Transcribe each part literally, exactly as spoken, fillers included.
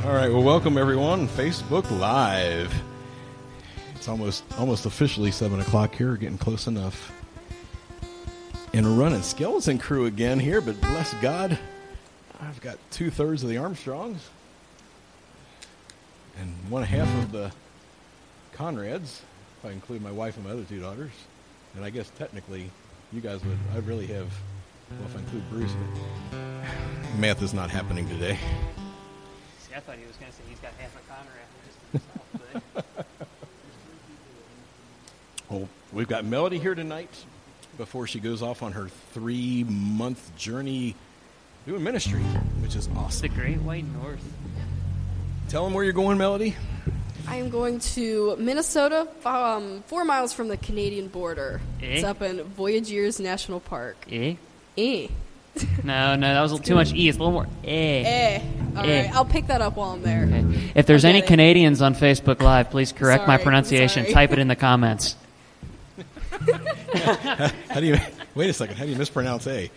All right, well, welcome everyone. Facebook Live. It's almost almost officially seven o'clock here. We're getting close enough. And we're running Skeleton Crew again here, but bless God, I've got two thirds of the Armstrongs and one half of the Conrads, if I include my wife and my other two daughters. And I guess technically, you guys would. I really have. Well, if I include Bruce, but math is not happening today. See, I thought he was going to say he's got half a Conrad just himself. But well, we've got Melody here tonight before she goes off on her three-month journey doing ministry, which is awesome. The Great White North. Tell them where you're going, Melody. I am going to Minnesota, um, four miles from the Canadian border. Eh? It's up in Voyageurs National Park. Eh? Eh. No, no, that was too much E. It's a little more eh. Eh. All Eh. right, I'll pick that up while I'm there. Okay. If there's I'll any get it. Canadians on Facebook Live, please correct my Sorry, pronunciation. sorry. Type it in the comments. How do you? Wait a second. How do you mispronounce A?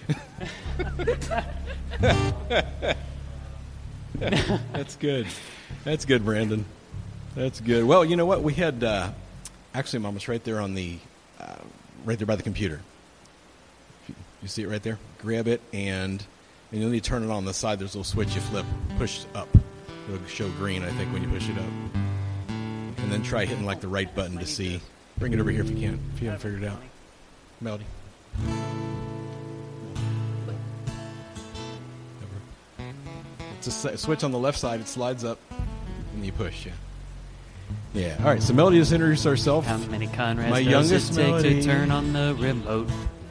That's good. That's good, Brandon. That's good. Well, you know what? We had uh, actually, Mom, it's right there on the, uh, right there by the computer. You see it right there? Grab it, and, and you'll need to turn it on the side. There's a little switch you flip, push up. It'll show green, I think, when you push it up. And then try hitting like the right button to see. Bring it over here if you can, if you haven't figured it out. Melody. It's a switch on the left side. It slides up, and you push, yeah. Yeah. All right, so Melody just introduced herself. How many Conrads My does youngest it take Melody. to turn on the remote?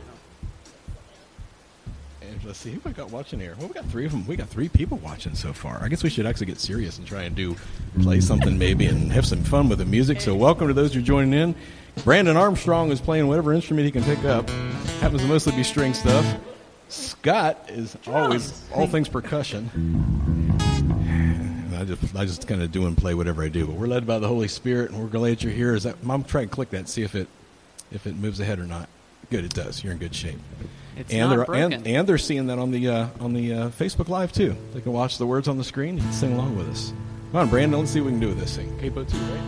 And let's see who we got watching here. Well, we got three of them. We got three people watching so far. I guess we should actually get serious and try and do play something maybe and have some fun with the music. So welcome to those who are joining in. Brandon Armstrong is playing whatever instrument he can pick up. Happens to mostly be string stuff. Scott is always all things percussion. And I just I just kind of do and play whatever I do. But we're led by the Holy Spirit, and we're glad you're here. Is that Mom? Try and click that, see if it if it moves ahead or not. Good, it does. You're in good shape. It's and not they're broken. and, and they're seeing that on the uh, on the uh, Facebook Live too. They can watch the words on the screen. You can sing along with us. Come on, Brandon. Let's see what we can do with this thing. Capo two, right?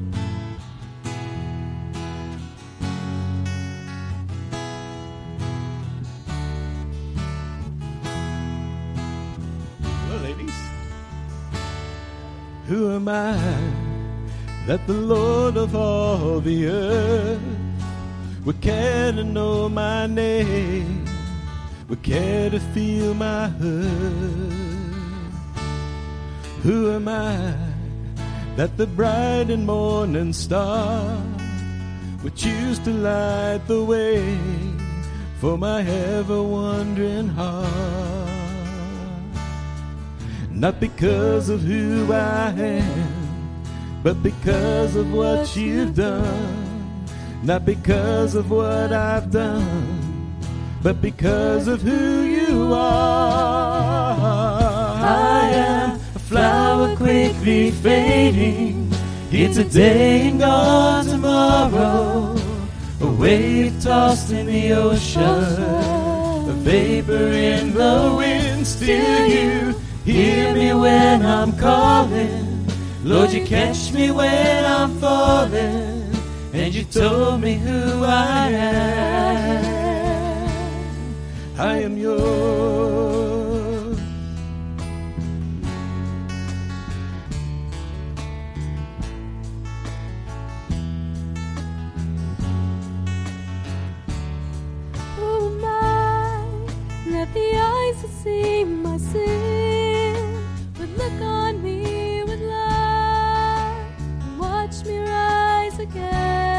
Hello, ladies. Who am I that the Lord of all the earth would care to know my name, would care to feel my hurt? Who am I that the bright and morning star would choose to light the way for my ever-wondering heart? Not because of who I am, but because of what you've done. Not because of what I've done, but because of who you are. I am a flower quickly fading. It's a day and gone tomorrow. A wave tossed in the ocean, a vapor in the wind. Still you hear me when I'm calling. Lord, you catch me when I'm falling. And you told me who I am. I am yours. Who am I that the eyes that see my sin would look on me with love and watch me rise again?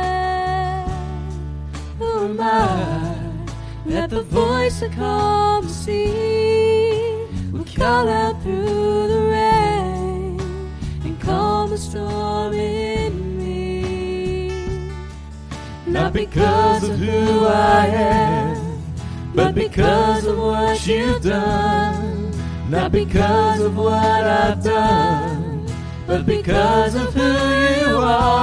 Who am I that the voice I come to see will call out through the rain and calm the storm in me? Not because of who I am, but because of what you've done. Not because of what I've done, but because of who you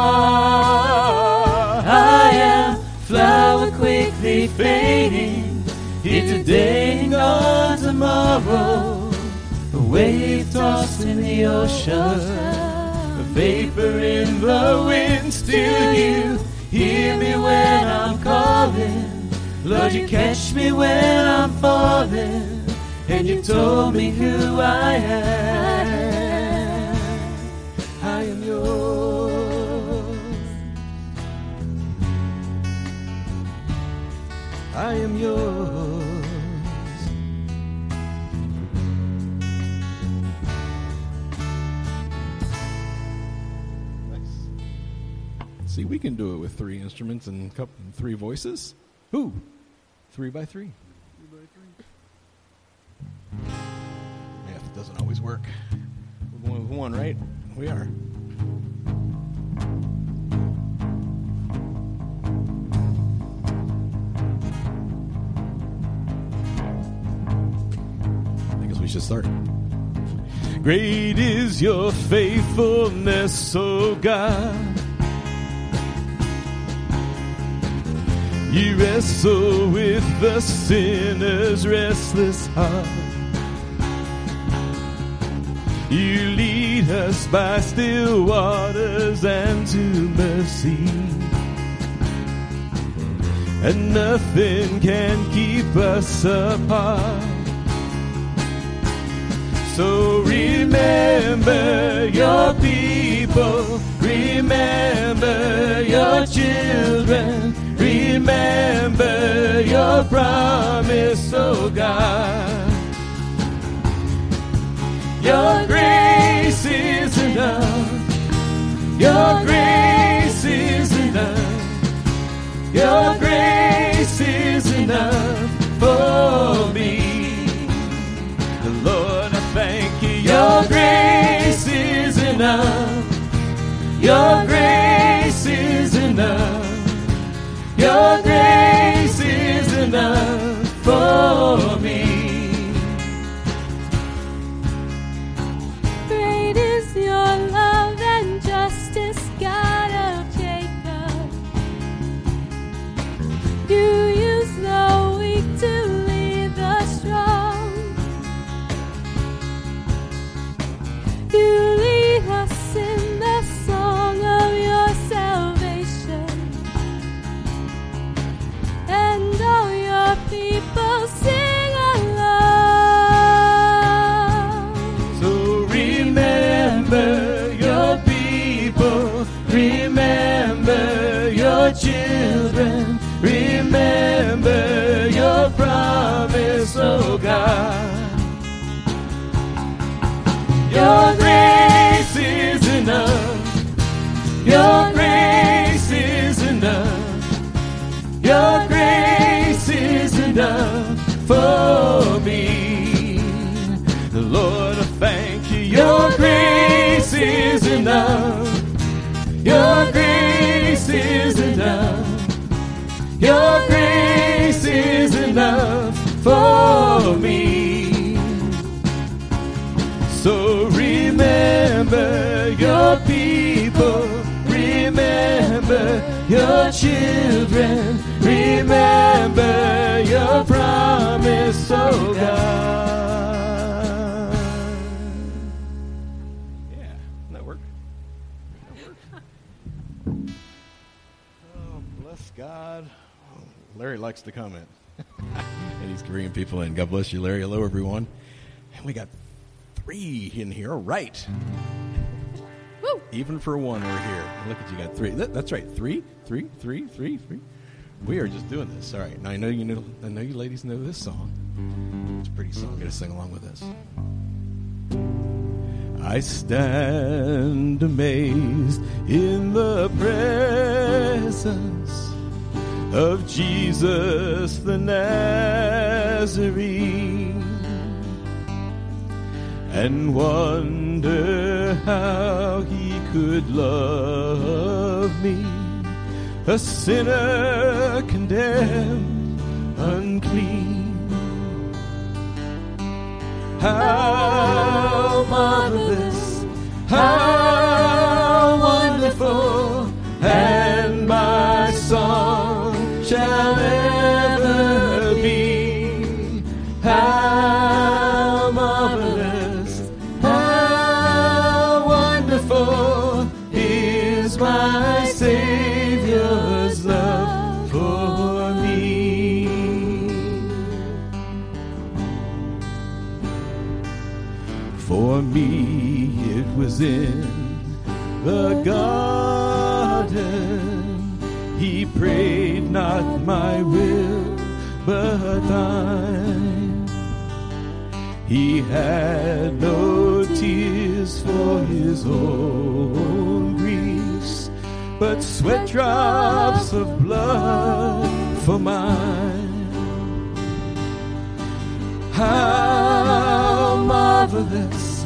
are. I am flower quickly fading. It's a day and gone tomorrow. A wave tossed in the ocean, a vapor in the wind. Still you hear me when I'm calling. Lord, you catch me when I'm falling, and you told me who I am. I am yours. I am yours. See, we can do it with three instruments and couple, three voices. Ooh, three by three. Three by three. Yeah, it doesn't always work. We're going with one, right? We are. I guess we should start. Great is your faithfulness, O God. You wrestle with the sinner's restless heart. You lead us by still waters and to mercy, and nothing can keep us apart. So remember your people, remember your children, remember your promise, oh God. Your grace is enough. Your grace is enough. Your grace is enough for me. Lord, I thank you. Your grace is enough. Your grace is enough. Your grace is enough for me. Great is your love and justice, God of Jacob. You use the weak to lead the strong. You lead us in the song of your salvation, and all your people sing along. So remember your people, remember your children, remember your promise, oh God. Your grace is enough. Your grace is enough. Your grace is enough for me. Lord, I thank you. Your grace is enough. Your grace is enough. Your grace is enough for me. So remember your people, remember your children, remember your promise, oh God. Yeah, that worked. That worked. Oh, bless God. Oh, Larry likes to comment. And he's Korean people in. God bless you, Larry. Hello, everyone. And we got three in here. Right. Woo! Even for one, we're here. Look at you, got three. That, that's right. Three, three, three, three, three. We are just doing this. All right. Now I know you know. I know you ladies know this song. It's a pretty song. Get to sing along with us. I stand amazed in the presence of Jesus the Nazarene, and wonder how he could love me, a sinner condemned, unclean. How marvelous, how wonderful, and my song shall ever be. How marvelous, For me it was in the garden. He prayed, not my will, but thine. He had no tears for his own griefs, but sweat drops of blood for mine. How marvelous,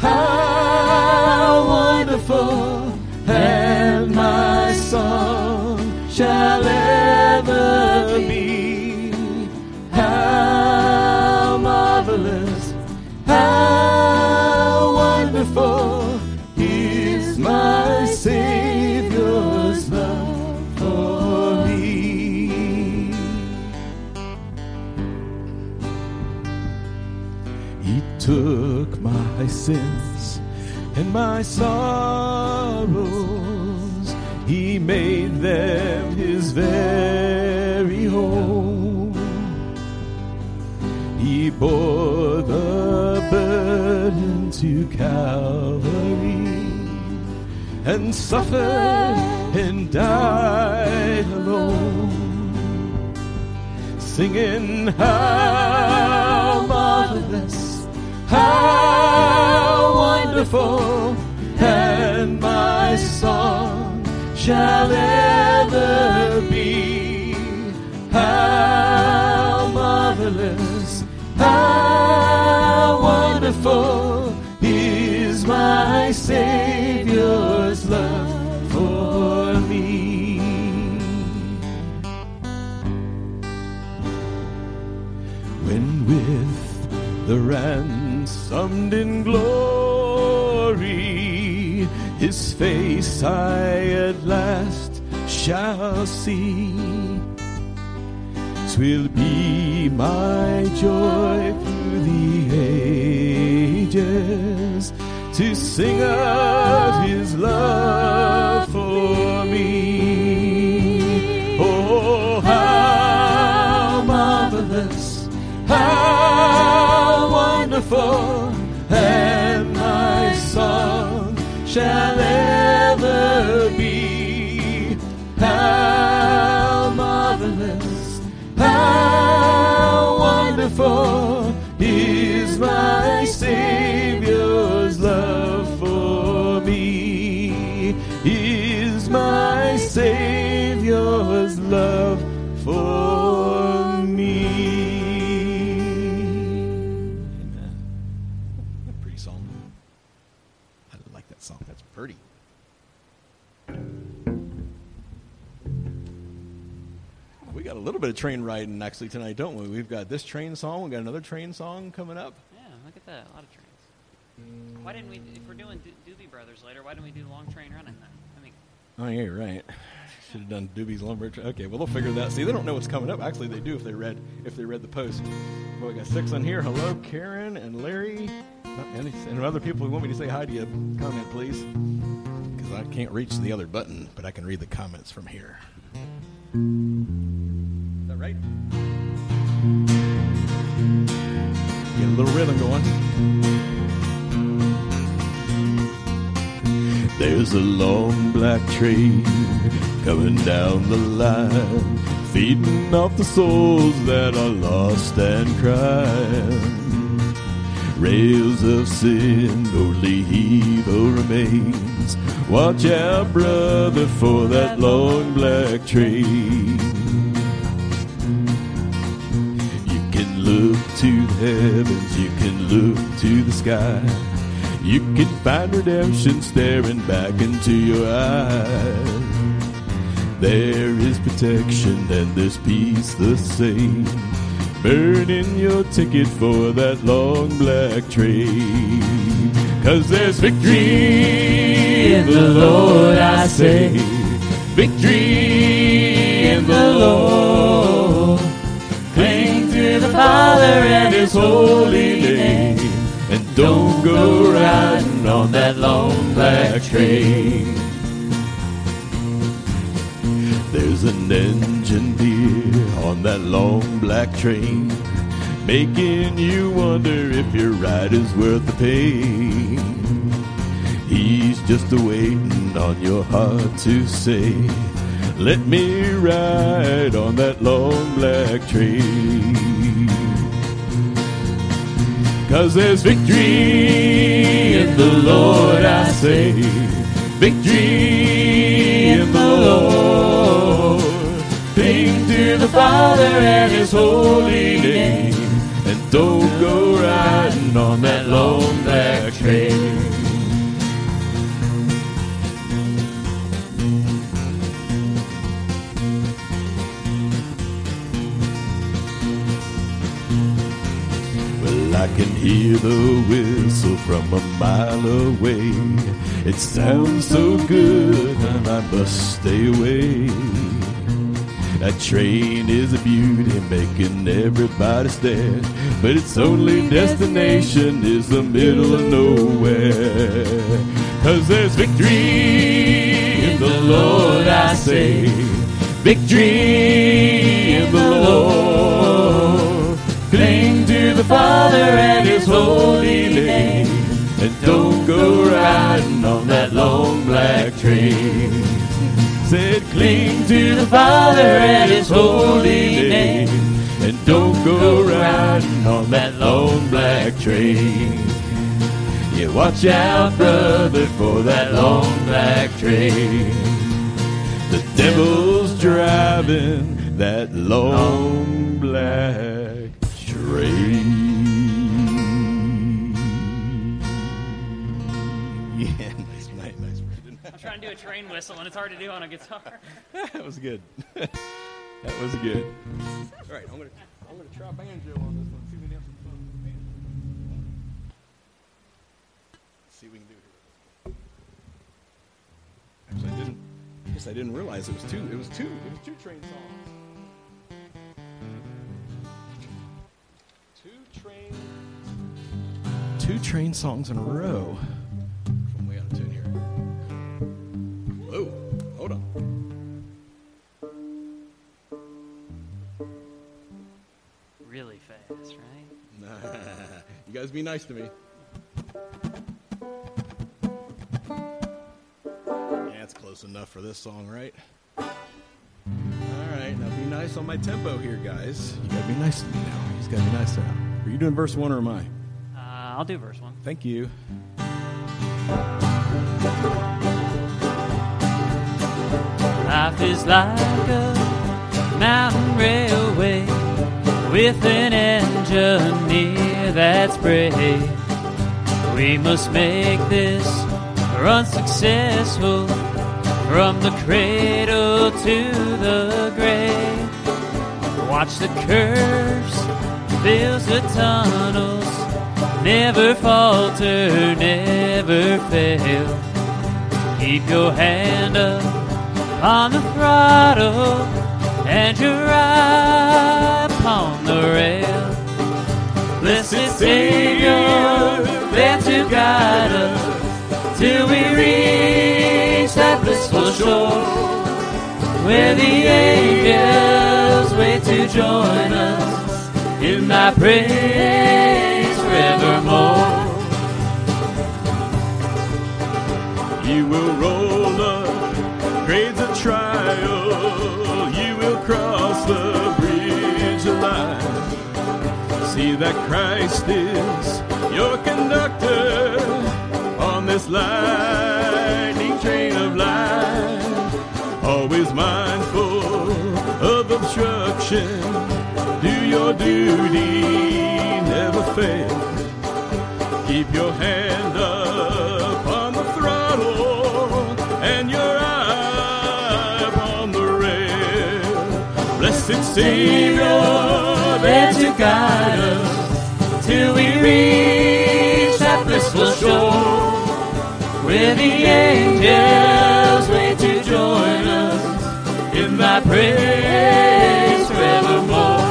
how wonderful, and my song shall ever be. How marvelous, how wonderful is my Savior's love for me. He took my sins and my sorrows. He made them his very home. He bore the burden to Calvary and suffered and died alone, singing, how marvelous, how wonderful, and my song shall ever be. How marvelous, how wonderful is my Savior's love for me. When with the ransomed in glory his face I at last shall see, 'twill be my joy through the ages to sing of his love for me. Oh, how marvelous, how wonderful, and my song shall ever be. How marvelous, how wonderful is my Savior's love for me. Is my Savior's love for me. Amen. Pretty song. I like that song. That's pretty. We got a little bit of train riding actually tonight, don't we? We've got this train song. We got another train song coming up. Yeah, look at that. A lot of trains. Why didn't we, if we're doing Do- Doobie Brothers later, why didn't we do Long Train Running then? I mean, Oh, yeah, you're right. Should have done Doobie's Lumber. Tra- Okay, well, they'll figure that. See, they don't know what's coming up. Actually, they do if they read if they read the post. Well, we got six on here. Hello, Karen and Larry. Uh, And, and other people who want me to say hi to you, comment, please. Because I can't reach the other button, but I can read the comments from here. Is that right? Get a little rhythm going. There's a long black train coming down the line, feeding off the souls that are lost and crying. Rails of sin, only evil remains. Watch out, brother, for that long black train. You can look to the heavens, you can look to the sky. You can find redemption staring back into your eyes. There is protection and there's peace the same. Burn in your ticket for that long black train. 'Cause there's victory in the Lord, I say. Victory in the Lord. Cling to the Father and His holy name. And don't go riding on that long black train. There's an engine dear on that long black train, making you wonder if your ride is worth the pain. He's just a-waiting on your heart to say, let me ride on that long black train. 'Cause there's victory in the Lord, I say, victory in the Lord. Cling to the Father and His holy name, and don't go riding on that long black train. I can hear the whistle from a mile away. It sounds so good and I must stay away. That train is a beauty, making everybody stare, but its only destination is the middle of nowhere. 'Cause there's victory in the Lord, I say, victory in the Lord. Cling to the Father and His holy name, and don't go riding on that long black train. Said cling to the Father and His holy name, and don't go riding on that long black train. Yeah, watch out, brother, for that long black train. The devil's driving that long black train. Yeah, nice, nice, nice. I'm trying to do a train whistle, and it's hard to do on a guitar. That was good. That was good. All right, I'm gonna I'm gonna try banjo on this one. See if we can have some fun with the banjo. See what we can do here. Actually, I didn't. I guess I didn't realize it was two. It was two. It was two train songs. Train, two train songs in a row. I'm way out of tune here. Whoa, hold on. Really fast, right? Nah, you guys be nice to me. Yeah, it's close enough for this song, right? All right, now be nice on my tempo here, guys. You gotta be nice to me now. You just gotta be nice now. Are you doing verse one or am I? Uh, I'll do verse one. Thank you. Life is like a mountain railway with an engineer that's brave. We must make this run successful from the cradle to the grave. Watch the curves, builds the tunnels, never falter, never fail. Keep your hand up on the throttle and your eye upon the rail. Blessed Savior, there to guide us till we reach that blissful shore, where the angels wait to join us in thy praise forevermore. You will roll up grades of trial, you will cross the bridge of life. See that Christ is your conductor on this lightning train of life. Always mindful of obstruction, do your duty, never fail. Keep your hand up on the throttle and your eye upon the rail. Blessed Savior, there to guide us till we reach that blissful shore, where the angels wait to join us in thy praise forevermore.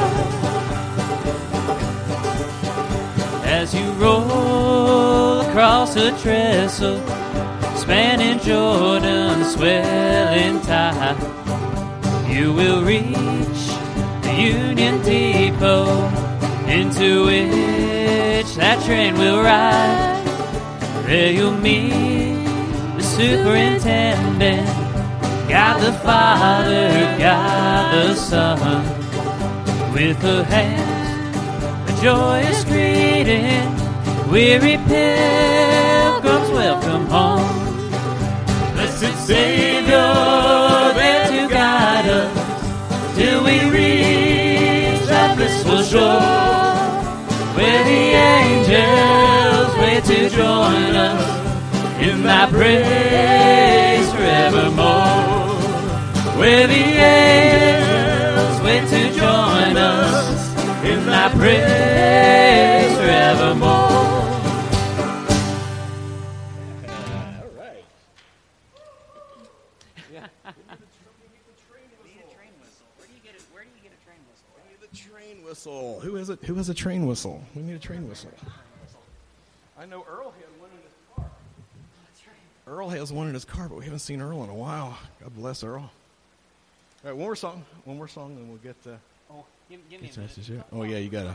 As you roll across the trestle, spanning Jordan's swelling tide, you will reach the Union Depot into which that train will ride. There you'll meet the superintendent, God the Father, God the Son, with a hand, a joyous greeting, weary pilgrims welcome home. Blessed Savior, there to guide us till we reach that blissful shore, where the angels wait to join us in thy praise forevermore. Where the angels wait to join us in thy praise forevermore. All right. Need a train whistle. Where do you get it? Where do you get a train whistle? We need a train whistle. Who has a Who has a train whistle? We need a train whistle. I know Earl had one in his car. That's right. Earl has one in his car, but we haven't seen Earl in a while. God bless Earl. All right, one more song. One more song, and we'll get. Uh, Oh, give, give me get a minute. to- oh yeah, you gotta.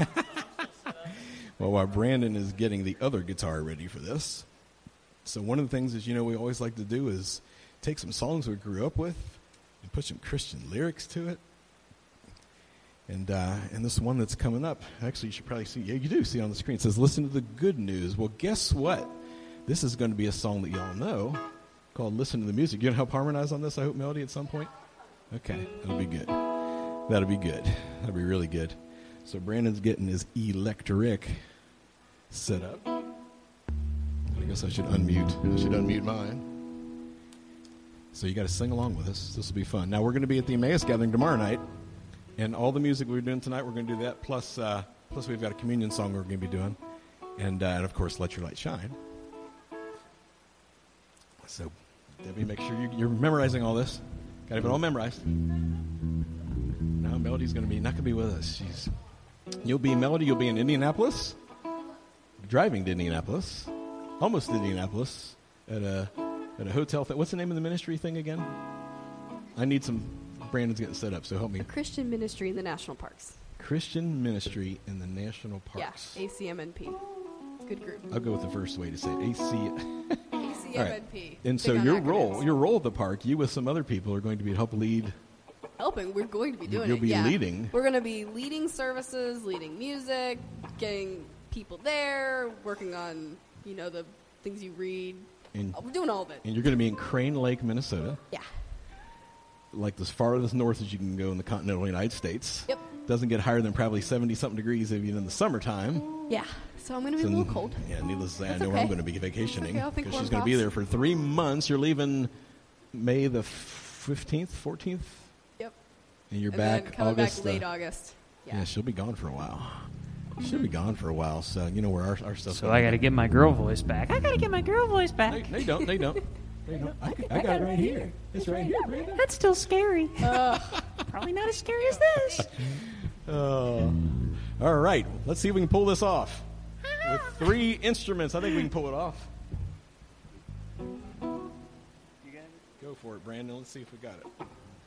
Well, while Brandon is getting the other guitar ready for this, so one of the things is, you know, we always like to do is take some songs we grew up with and put some Christian lyrics to it. And uh, and this one that's coming up, actually, you should probably see. Yeah, you do see on the screen. It says, "Listen to the good news." Well, guess what? This is going to be a song that y'all know called "Listen to the Music." You gonna help harmonize on this? I hope, Melody, at some point. Okay, that'll be good. That'll be good. That'll be really good. So Brandon's getting his electric set up. I guess I should unmute. I should unmute mine. So you got to sing along with us. This will be fun. Now we're going to be at the Emmaus Gathering tomorrow night, and all the music we're doing tonight, we're going to do that. Plus, uh, plus we've got a communion song we're going to be doing, and uh, and of course, "Let Your Light Shine." So, Debbie, make sure you, you're memorizing all this. Got to have it all memorized. Now Melody's going to be not going to be with us. She's you'll be Melody. You'll be in Indianapolis, driving to Indianapolis, almost to Indianapolis at a at a hotel. Th- What's the name of the ministry thing again? I need some. Brandon's getting set up, so help me. A Christian ministry in the national parks. Christian Ministry in the National Parks. Yeah, A C M N P. Good group. I'll go with the first way to say it. A C. A C M N P. And Big so on your acronyms. role, your role at the park, you with some other people are going to be help lead. Helping. We're going to be doing You'll it. be yeah. leading. We're going to be leading services, leading music, getting people there, working on, you know, the things you read. And, Oh, we're doing all of it. and you're going to be in Crane Lake, Minnesota, Yeah. like as far as north as you can go in the continental United States. Yep. Doesn't get higher than probably seventy-something degrees even in the summertime. Yeah. So I'm going to be So, a little cold. Yeah, needless to say, That's I know where I'm okay. going to be vacationing okay, I'll think because warm she's going to be thoughts. there for three months. You're leaving May the fifteenth, fourteenth, Yep. and you're and back then coming August. back late uh, August. yeah. Yeah. she'll be gone for a while. She'll be gone for a while, so you know where our, our stuff's So I got to get my girl voice back. I got to get my girl voice back. They, they don't. They don't. They don't. I, could- I got it right here. It's right here. Brandon. That's still scary. Probably not as scary as this. Oh. All right. Let's see if we can pull this off. With three instruments, I think we can pull it off. Go for it, Brandon. Let's see if we got it.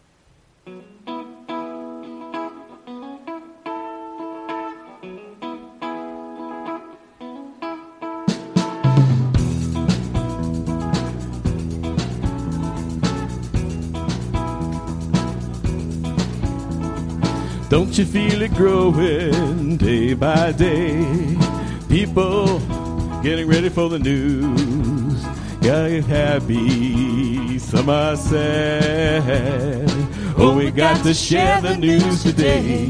Don't you feel it growing day by day? People getting ready for the news. Gotta get happy, some are sad. Oh, we got to share the news today.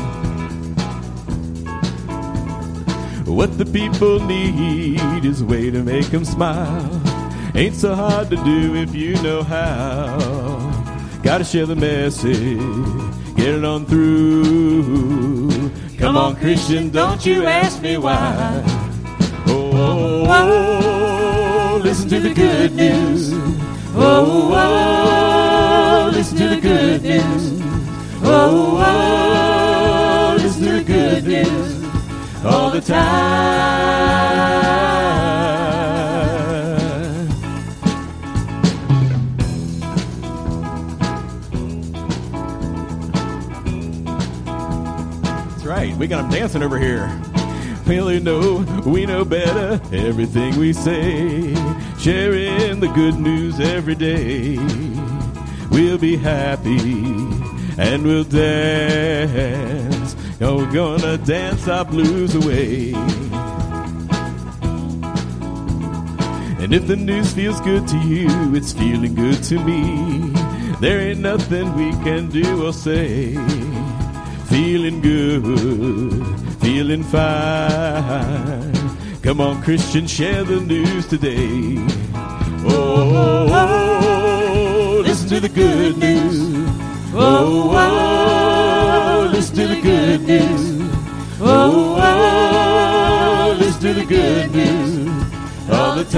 What the people need is a way to make them smile. Ain't so hard to do if you know how. Gotta share the message, get it on through. Come on, Christian, don't you ask me why. Oh, oh, oh, listen to the good news. Oh, oh, listen to the good news. Oh, oh, listen to the good news. All the time. That's right. We got them dancing over here. Well, you know, we know better everything we say. Sharing the good news every day. We'll be happy and we'll dance. Oh, we're gonna dance our blues away. And if the news feels good to you, it's feeling good to me. There ain't nothing we can do or say. Feeling good, feeling fine. Come on, Christian, share the news today. Oh, oh, oh, listen to the good news. Oh, oh, listen to the good news. Oh, oh, listen to the good news. All the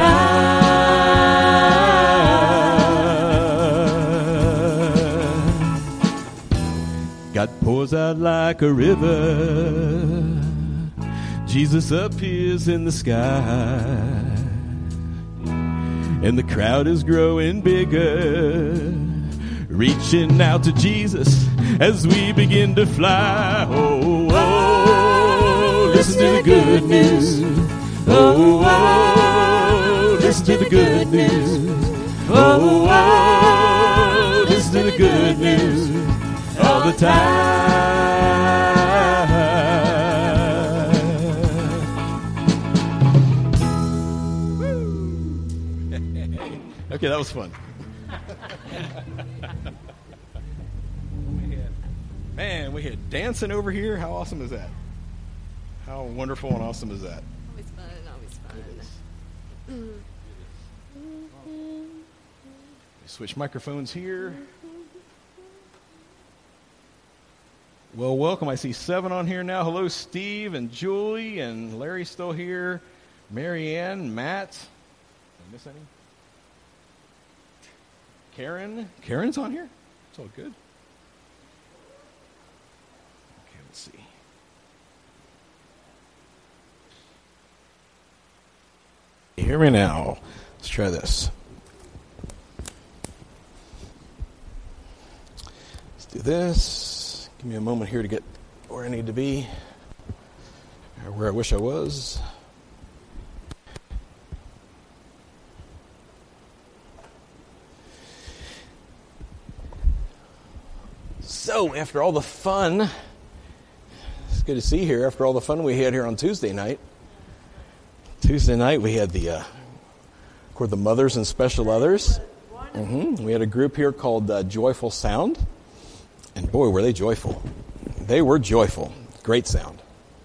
time. God pours out like a river. Jesus appears in the sky. And the crowd is growing bigger, reaching out to Jesus as we begin to fly. Oh, oh, listen to the good news. Oh, oh, listen to the good news. Oh, oh, listen to the good news. All the time. Okay, that was fun. Man, we had dancing over here. How awesome is that? How wonderful and awesome is that? Always fun, always fun. Switch microphones here. Well, welcome. I see seven on here now. Hello, Steve and Julie and Larry's still here. Marianne, Matt. Did I miss any? Karen. Karen's on here? It's all good. Okay, let's see. You hear me now? Let's try this. Let's do this. Give me a moment here to get where I need to be, or where I wish I was. So, after all the fun, it's good to see you here. After all the fun we had here on Tuesday night, Tuesday night we had the, uh, of course, the Mothers and Special Others. Mm-hmm. We had a group here called uh, Joyful Sound, and boy, were they joyful. They were joyful. Great sound.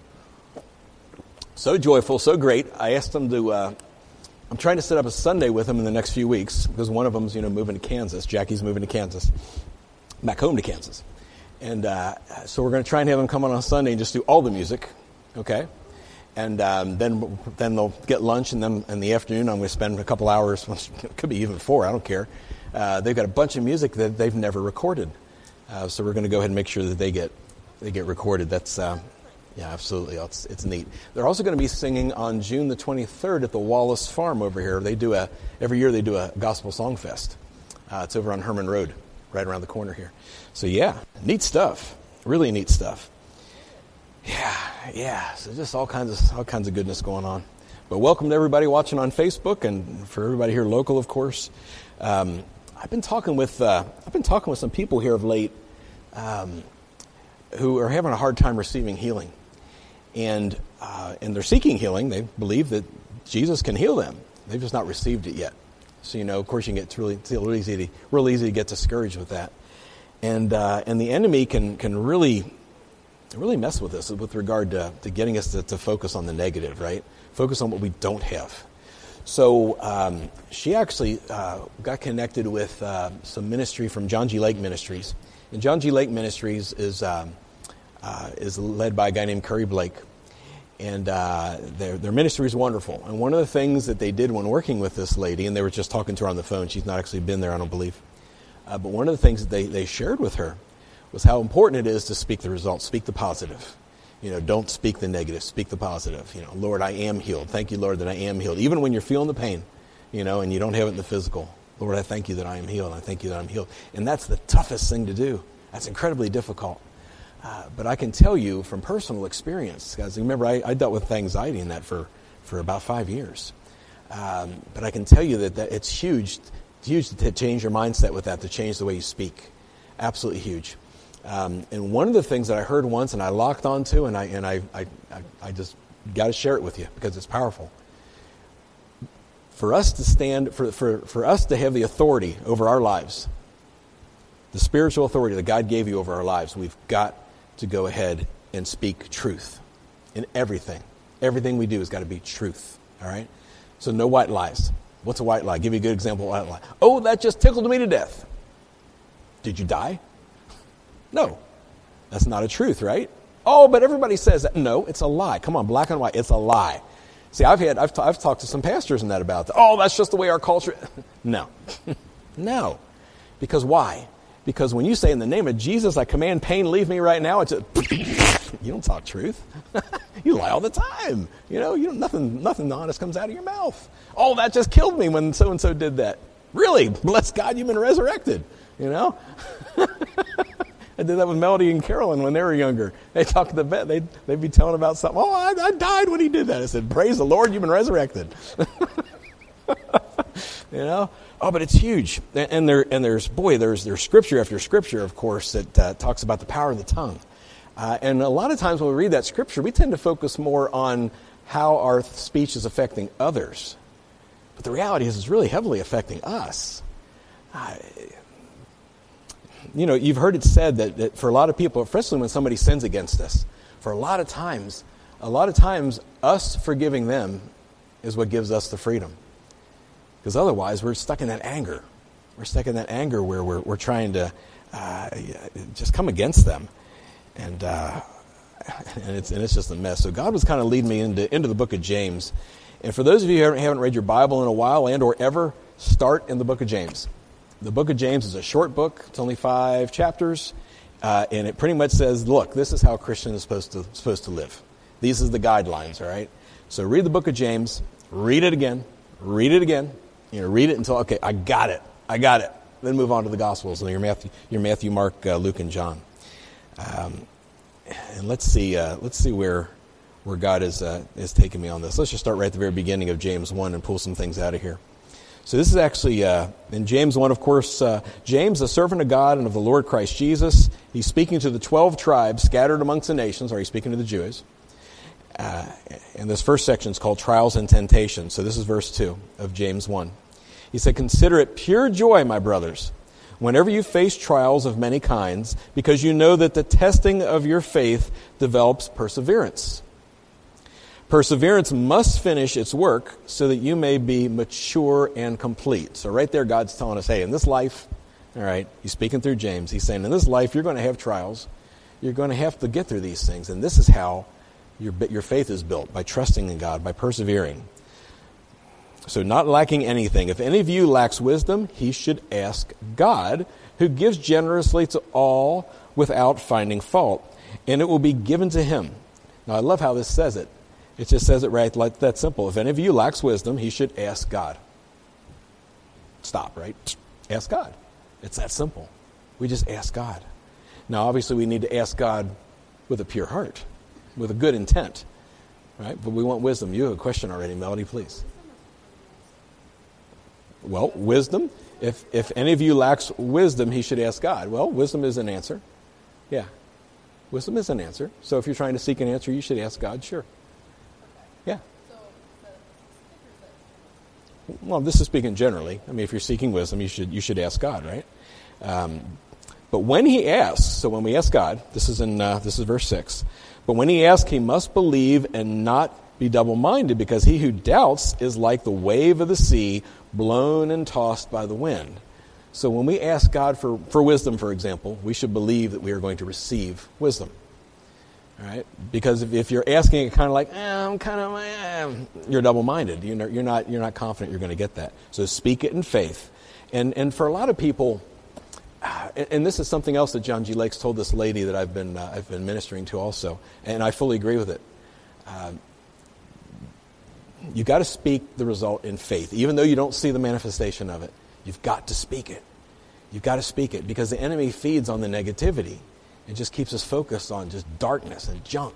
So joyful, so great. I asked them to. Uh, I'm trying to set up a Sunday with them in the next few weeks because one of them's, you know, moving to Kansas. Jackie's moving to Kansas, back home to Kansas. And uh, so we're going to try and have them come on on Sunday and just do all the music, okay? And um, then then they'll get lunch, and then in the afternoon I'm going to spend a couple hours, it could be even four, I don't care. Uh, they've got a bunch of music that they've never recorded. Uh, so we're going to go ahead and make sure that they get they get recorded. That's, uh, yeah, absolutely, it's, it's neat. They're also going to be singing on June the twenty-third at the Wallace Farm over here. They do a, every year they do a gospel song fest. Uh, it's over on Herman Road, right around the corner here. So yeah, neat stuff. Really neat stuff. Yeah, yeah. So just all kinds of all kinds of goodness going on. But welcome to everybody watching on Facebook, and for everybody here local, of course. Um, I've been talking with uh, I've been talking with some people here of late um, who are having a hard time receiving healing, and uh, and they're seeking healing. They believe that Jesus can heal them. They've just not received it yet. So, you know, of course, you can get really, it's real easy to, real easy to get discouraged with that. And uh, and the enemy can can really really mess with us with regard to, to getting us to, to focus on the negative, right? Focus on what we don't have. So um, she actually uh, got connected with uh, some ministry from John G. Lake Ministries. And John G. Lake Ministries is um, uh, is led by a guy named Curry Blake. And uh, their, their ministry is wonderful. And one of the things that they did when working with this lady, and they were just talking to her on the phone, she's not actually been there, I don't believe. Uh, but one of the things that they, they shared with her was how important it is to speak the results, speak the positive. You know, don't speak the negative, speak the positive. You know, Lord, I am healed. Thank you, Lord, that I am healed. Even when you're feeling the pain, you know, and you don't have it in the physical. Lord, I thank you that I am healed. I thank you that I'm healed. And that's the toughest thing to do. That's incredibly difficult. Uh, but I can tell you from personal experience, guys, remember I, I dealt with anxiety in that for, for about five years. Um, but I can tell you that, that it's huge, it's huge to change your mindset with that, to change the way you speak. Absolutely huge. Um, and one of the things that I heard once and I locked onto, and I and I I, I just got to share it with you because it's powerful. For us to stand, for, for, for us to have the authority over our lives, the spiritual authority that God gave you over our lives, we've got to go ahead and speak truth in everything. Everything we do has got to be truth, all right? So no white lies. What's a white lie? Give you a good example of a white lie. Oh, that just tickled me to death. Did you die? No. That's not a truth, right? Oh, but everybody says that. No, it's a lie. Come on, black and white, it's a lie. See, I've had, I've, t- I've talked to some pastors in that about that. Oh, that's just the way our culture. No. No. Because why? Because when you say, in the name of Jesus, I command pain, leave me right now, it's a, you don't talk truth. You lie all the time. You know, you don't, nothing, nothing honest comes out of your mouth. Oh, that just killed me when so-and-so did that. Really? Bless God, you've been resurrected. You know? I did that with Melody and Carolyn when they were younger. They talk to the vet. They'd, they'd be telling about something. Oh, I, I died when he did that. I said, praise the Lord, you've been resurrected. You know? Oh, but it's huge. And there, and there's, boy, there's, there's scripture after scripture, of course, that uh, talks about the power of the tongue. Uh, and a lot of times when we read that scripture, we tend to focus more on how our speech is affecting others. But the reality is it's really heavily affecting us. Uh, you know, you've heard it said that, that for a lot of people, especially when somebody sins against us, for a lot of times, a lot of times, us forgiving them is what gives us the freedom. Because otherwise, we're stuck in that anger. We're stuck in that anger where we're we're trying to uh, just come against them, and uh, and it's and it's just a mess. So God was kind of leading me into into the book of James. And for those of you who haven't, haven't read your Bible in a while and or ever, start in the book of James. The book of James is a short book. It's only five chapters, uh, and it pretty much says, "Look, this is how a Christian is supposed to supposed to live. These are the guidelines." All right. So read the book of James. Read it again. Read it again. You know, read it until, okay, I got it. I got it. Then move on to the Gospels, and your Matthew, your Matthew, Mark, uh, Luke, and John. Um, and let's see, uh, let's see where where God is uh, is taking me on this. Let's just start right at the very beginning of James one and pull some things out of here. So this is actually uh, in James one, of course. Uh, James, a servant of God and of the Lord Christ Jesus, he's speaking to the twelve tribes scattered amongst the nations, or he's speaking to the Jews. Uh, and this first section is called Trials and Temptations. So this is verse two of James one. He said, "Consider it pure joy, my brothers, whenever you face trials of many kinds, because you know that the testing of your faith develops perseverance. Perseverance must finish its work so that you may be mature and complete." So right there, God's telling us, hey, in this life, all right, he's speaking through James. He's saying, in this life, you're going to have trials. You're going to have to get through these things. And this is how Your, your faith is built, by trusting in God, by persevering. So not lacking anything. If any of you lacks wisdom, he should ask God, who gives generously to all without finding fault, and it will be given to him. Now, I love how this says it. It just says it right like that simple. If any of you lacks wisdom, he should ask God. Stop, right? Ask God. It's that simple. We just ask God. Now, obviously, we need to ask God with a pure heart, with a good intent, right? But we want wisdom. You have a question already, Melody, please. Well, wisdom. If if any of you lacks wisdom, he should ask God. Well, wisdom is an answer. Yeah. Wisdom is an answer. So if you're trying to seek an answer, you should ask God, sure. Yeah. Well, this is speaking generally. I mean, if you're seeking wisdom, you should you should ask God, right? Um, but when he asks, so when we ask God, this is in uh, this is verse six. But when he asks, he must believe and not be double-minded, because he who doubts is like the wave of the sea, blown and tossed by the wind. So when we ask God for, for wisdom, for example, we should believe that we are going to receive wisdom. All right? Because if, if you're asking it kind of like, eh, I'm kind of, eh, you're double-minded. You're not, you're not, you're not confident you're going to get that. So speak it in faith. And and for a lot of people, and, and this is something else that John G. Lakes told this lady that I've been uh, I've been ministering to also, and I fully agree with it. Um, you got to speak the result in faith, even though you don't see the manifestation of it. You've got to speak it. You've got to speak it, because the enemy feeds on the negativity. It just keeps us focused on just darkness and junk.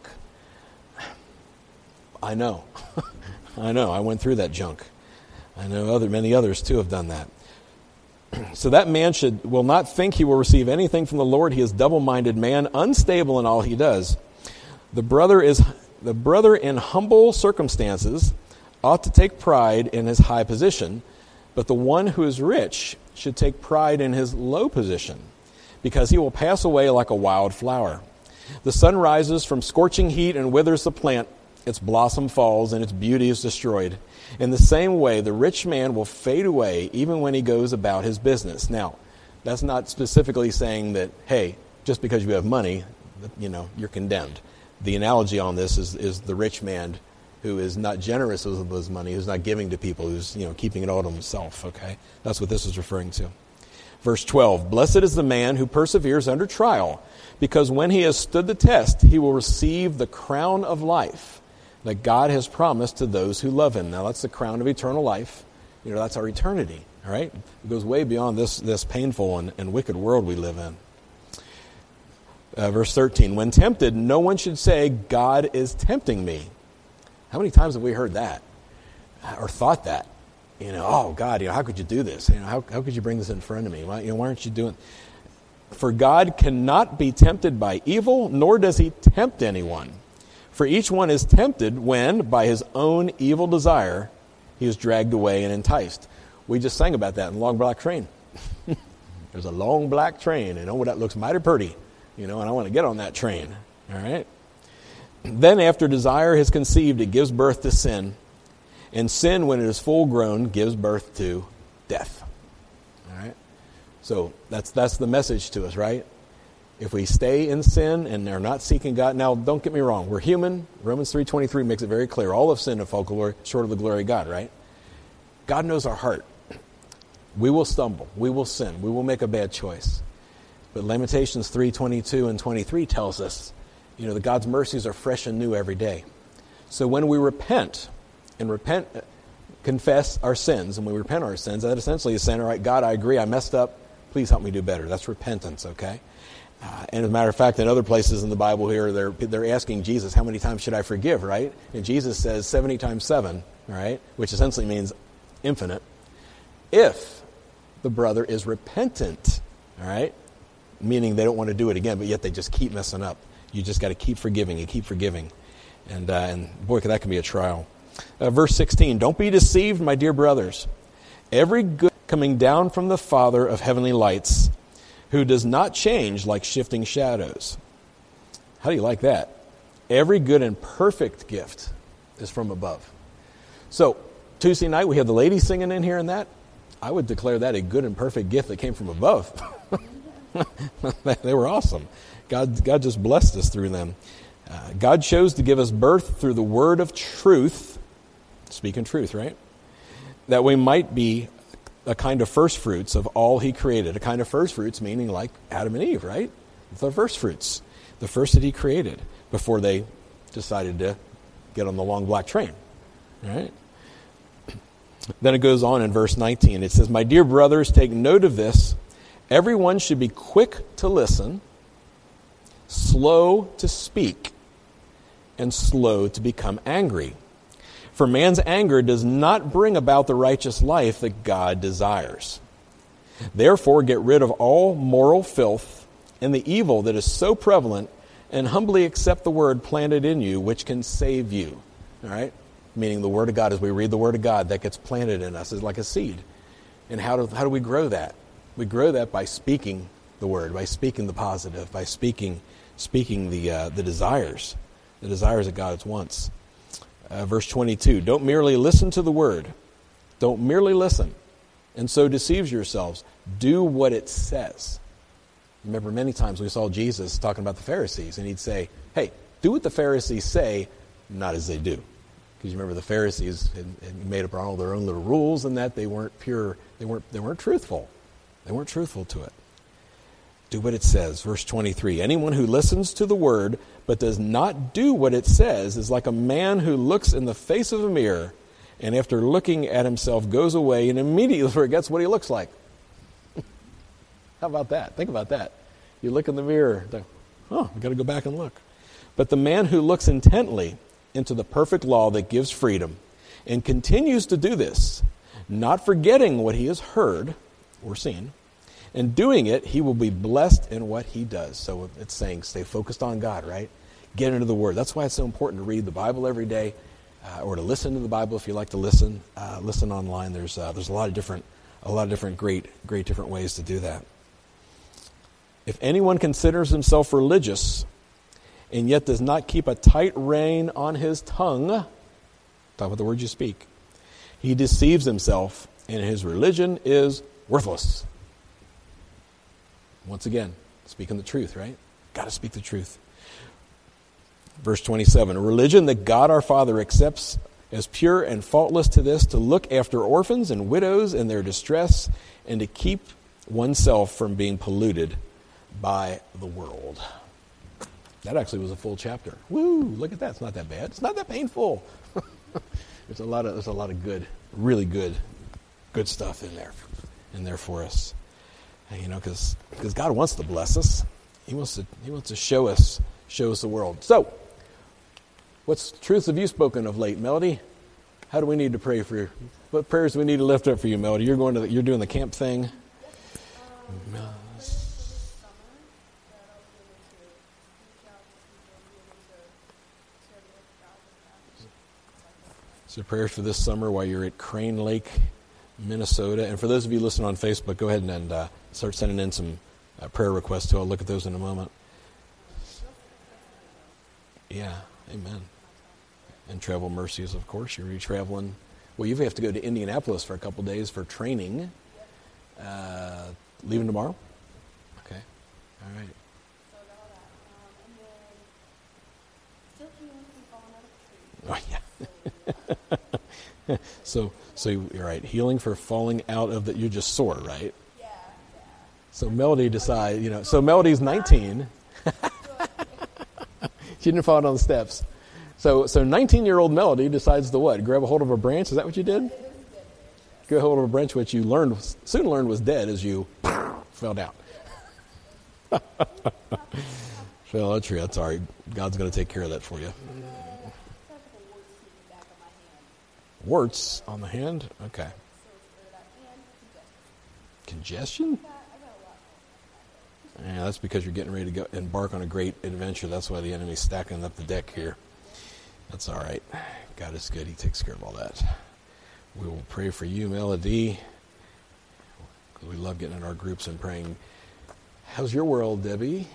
I know. I know. I went through that junk. I know other many others too have done that. So that man should will not think he will receive anything from the Lord. He is double-minded man, unstable in all he does. The brother is the brother in humble circumstances ought to take pride in his high position, but the one who is rich should take pride in his low position, because he will pass away like a wild flower. The sun rises from scorching heat and withers the plant. Its blossom falls and its beauty is destroyed. In the same way, the rich man will fade away even when he goes about his business. Now, that's not specifically saying that, hey, just because you have money, you know, you're condemned. The analogy on this is, is the rich man who is not generous with his money, who's not giving to people, who's, you know, keeping it all to himself, okay? That's what this is referring to. Verse twelve, blessed is the man who perseveres under trial, because when he has stood the test, he will receive the crown of life that God has promised to those who love him. Now, that's the crown of eternal life. You know, that's our eternity, all right? It goes way beyond this, this painful and, and wicked world we live in. Uh, verse thirteen, when tempted, no one should say, God is tempting me. How many times have we heard that or thought that? You know, oh, God, you know, how could you do this? You know, how, how could you bring this in front of me? Why, you know, why aren't you doing? For God cannot be tempted by evil, nor does he tempt anyone. For each one is tempted when, by his own evil desire, he is dragged away and enticed. We just sang about that in Long Black Train. There's a long black train, and oh, that looks mighty pretty, you know, and I want to get on that train, all right? Then after desire has conceived, it gives birth to sin, and sin, when it is full grown, gives birth to death, all right? So that's that's the message to us, right? If we stay in sin and are not seeking God, now don't get me wrong, we're human. Romans three twenty-three makes it very clear. All of sin and fall glory, short of the glory of God, right? God knows our heart. We will stumble. We will sin. We will make a bad choice. But Lamentations three twenty-two and twenty-three tells us, you know, that God's mercies are fresh and new every day. So when we repent and repent, confess our sins, and we repent our sins, that essentially is saying, all right, God, I agree, I messed up. Please help me do better. That's repentance, okay? Uh, and as a matter of fact, in other places in the Bible here, they're they're asking Jesus, how many times should I forgive, right? And Jesus says seventy times seven, right? Which essentially means infinite. If the brother is repentant, all right? Meaning they don't want to do it again, but yet they just keep messing up. You just got to keep forgiving and keep forgiving. And, uh, and boy, that can be a trial. Uh, verse sixteen, don't be deceived, my dear brothers. Every good coming down from the Father of heavenly lights, who does not change like shifting shadows. How do you like that? Every good and perfect gift is from above. So, Tuesday night, we had the ladies singing in here and that. I would declare that a good and perfect gift that came from above. They were awesome. God, God just blessed us through them. Uh, God chose to give us birth through the word of truth, speaking truth, right? That we might be a kind of first fruits of all he created. A kind of first fruits meaning like Adam and Eve, right? The first fruits. The first that he created before they decided to get on the long black train, right? Then it goes on in verse nineteen. It says, my dear brothers, take note of this. Everyone should be quick to listen, slow to speak, and slow to become angry. For man's anger does not bring about the righteous life that God desires. Therefore, get rid of all moral filth and the evil that is so prevalent, and humbly accept the word planted in you, which can save you. All right? Meaning the word of God, as we read the word of God, that gets planted in us is like a seed. And how do, how do we grow that? We grow that by speaking the word, by speaking the positive, by speaking speaking the uh, the desires, the desires that God wants. Uh, verse twenty-two, don't merely listen to the word. Don't merely listen, and so deceive yourselves. Do what it says. Remember, many times we saw Jesus talking about the Pharisees, and he'd say, hey, do what the Pharisees say, not as they do. Because you remember the Pharisees had, had made up all their own little rules, and that they weren't pure, they weren't they weren't truthful. They weren't truthful to it. Do what it says. Verse twenty-three, anyone who listens to the word but does not do what it says is like a man who looks in the face of a mirror and after looking at himself goes away and immediately forgets what he looks like. How about that? Think about that. You look in the mirror, think, Oh, I've got to go back and look. But the man who looks intently into the perfect law that gives freedom and continues to do this, not forgetting what he has heard or seen, and doing it, he will be blessed in what he does. So it's saying stay focused on God, right? Get into the Word. That's why it's so important to read the Bible every day, uh, or to listen to the Bible if you like to listen. Uh, listen online. There's uh, there's a lot of different a lot of different great great different ways to do that. If anyone considers himself religious and yet does not keep a tight rein on his tongue, talk about the words you speak, he deceives himself, and his religion is worthless. Once again, speaking the truth, right? Got to speak the truth. Verse twenty-seven, a religion that God our Father accepts as pure and faultless to this, to look after orphans and widows in their distress, and to keep oneself from being polluted by the world. That actually was a full chapter. Woo! Look at that. It's not that bad. It's not that painful. There's a lot of there's a lot of good, really good, good stuff in there, in there for us. And, you know, because because God wants to bless us. He wants to He wants to show us show us the world. So, what's truths have you spoken of late, Melody? How do we need to pray for you? What prayers do we need to lift up for you, Melody? You're going to the, you're doing the camp thing. Um, So prayers for this summer while you're at Crane Lake, Minnesota. And for those of you listening on Facebook, go ahead and uh, start sending in some uh, prayer requests too. I'll look at those in a moment. Yeah, amen. And travel mercies, of course. You're traveling. Well, you have to go to Indianapolis for a couple days for training. Uh, leaving tomorrow? Okay. All right. Oh, yeah. so, so you're right. Healing for falling out of that. You're just sore, right? Yeah. So Melody decides, you know. So Melody's nineteen. She didn't fall down the steps. So, so nineteen-year-old Melody decides to what? Grab a hold of a branch. Is that what you did? Grab a hold of a branch, which you learned soon learned was dead as you fell down. Fell out tree. That's all right. God's going to take care of that for you. Warts on the hand? Okay. Congestion? Yeah, that's because you're getting ready to go embark on a great adventure. That's why the enemy's stacking up the deck here. That's all right. God is good. He takes care of all that. We will pray for you, Melody, because we love getting in our groups and praying. How's your world, Debbie?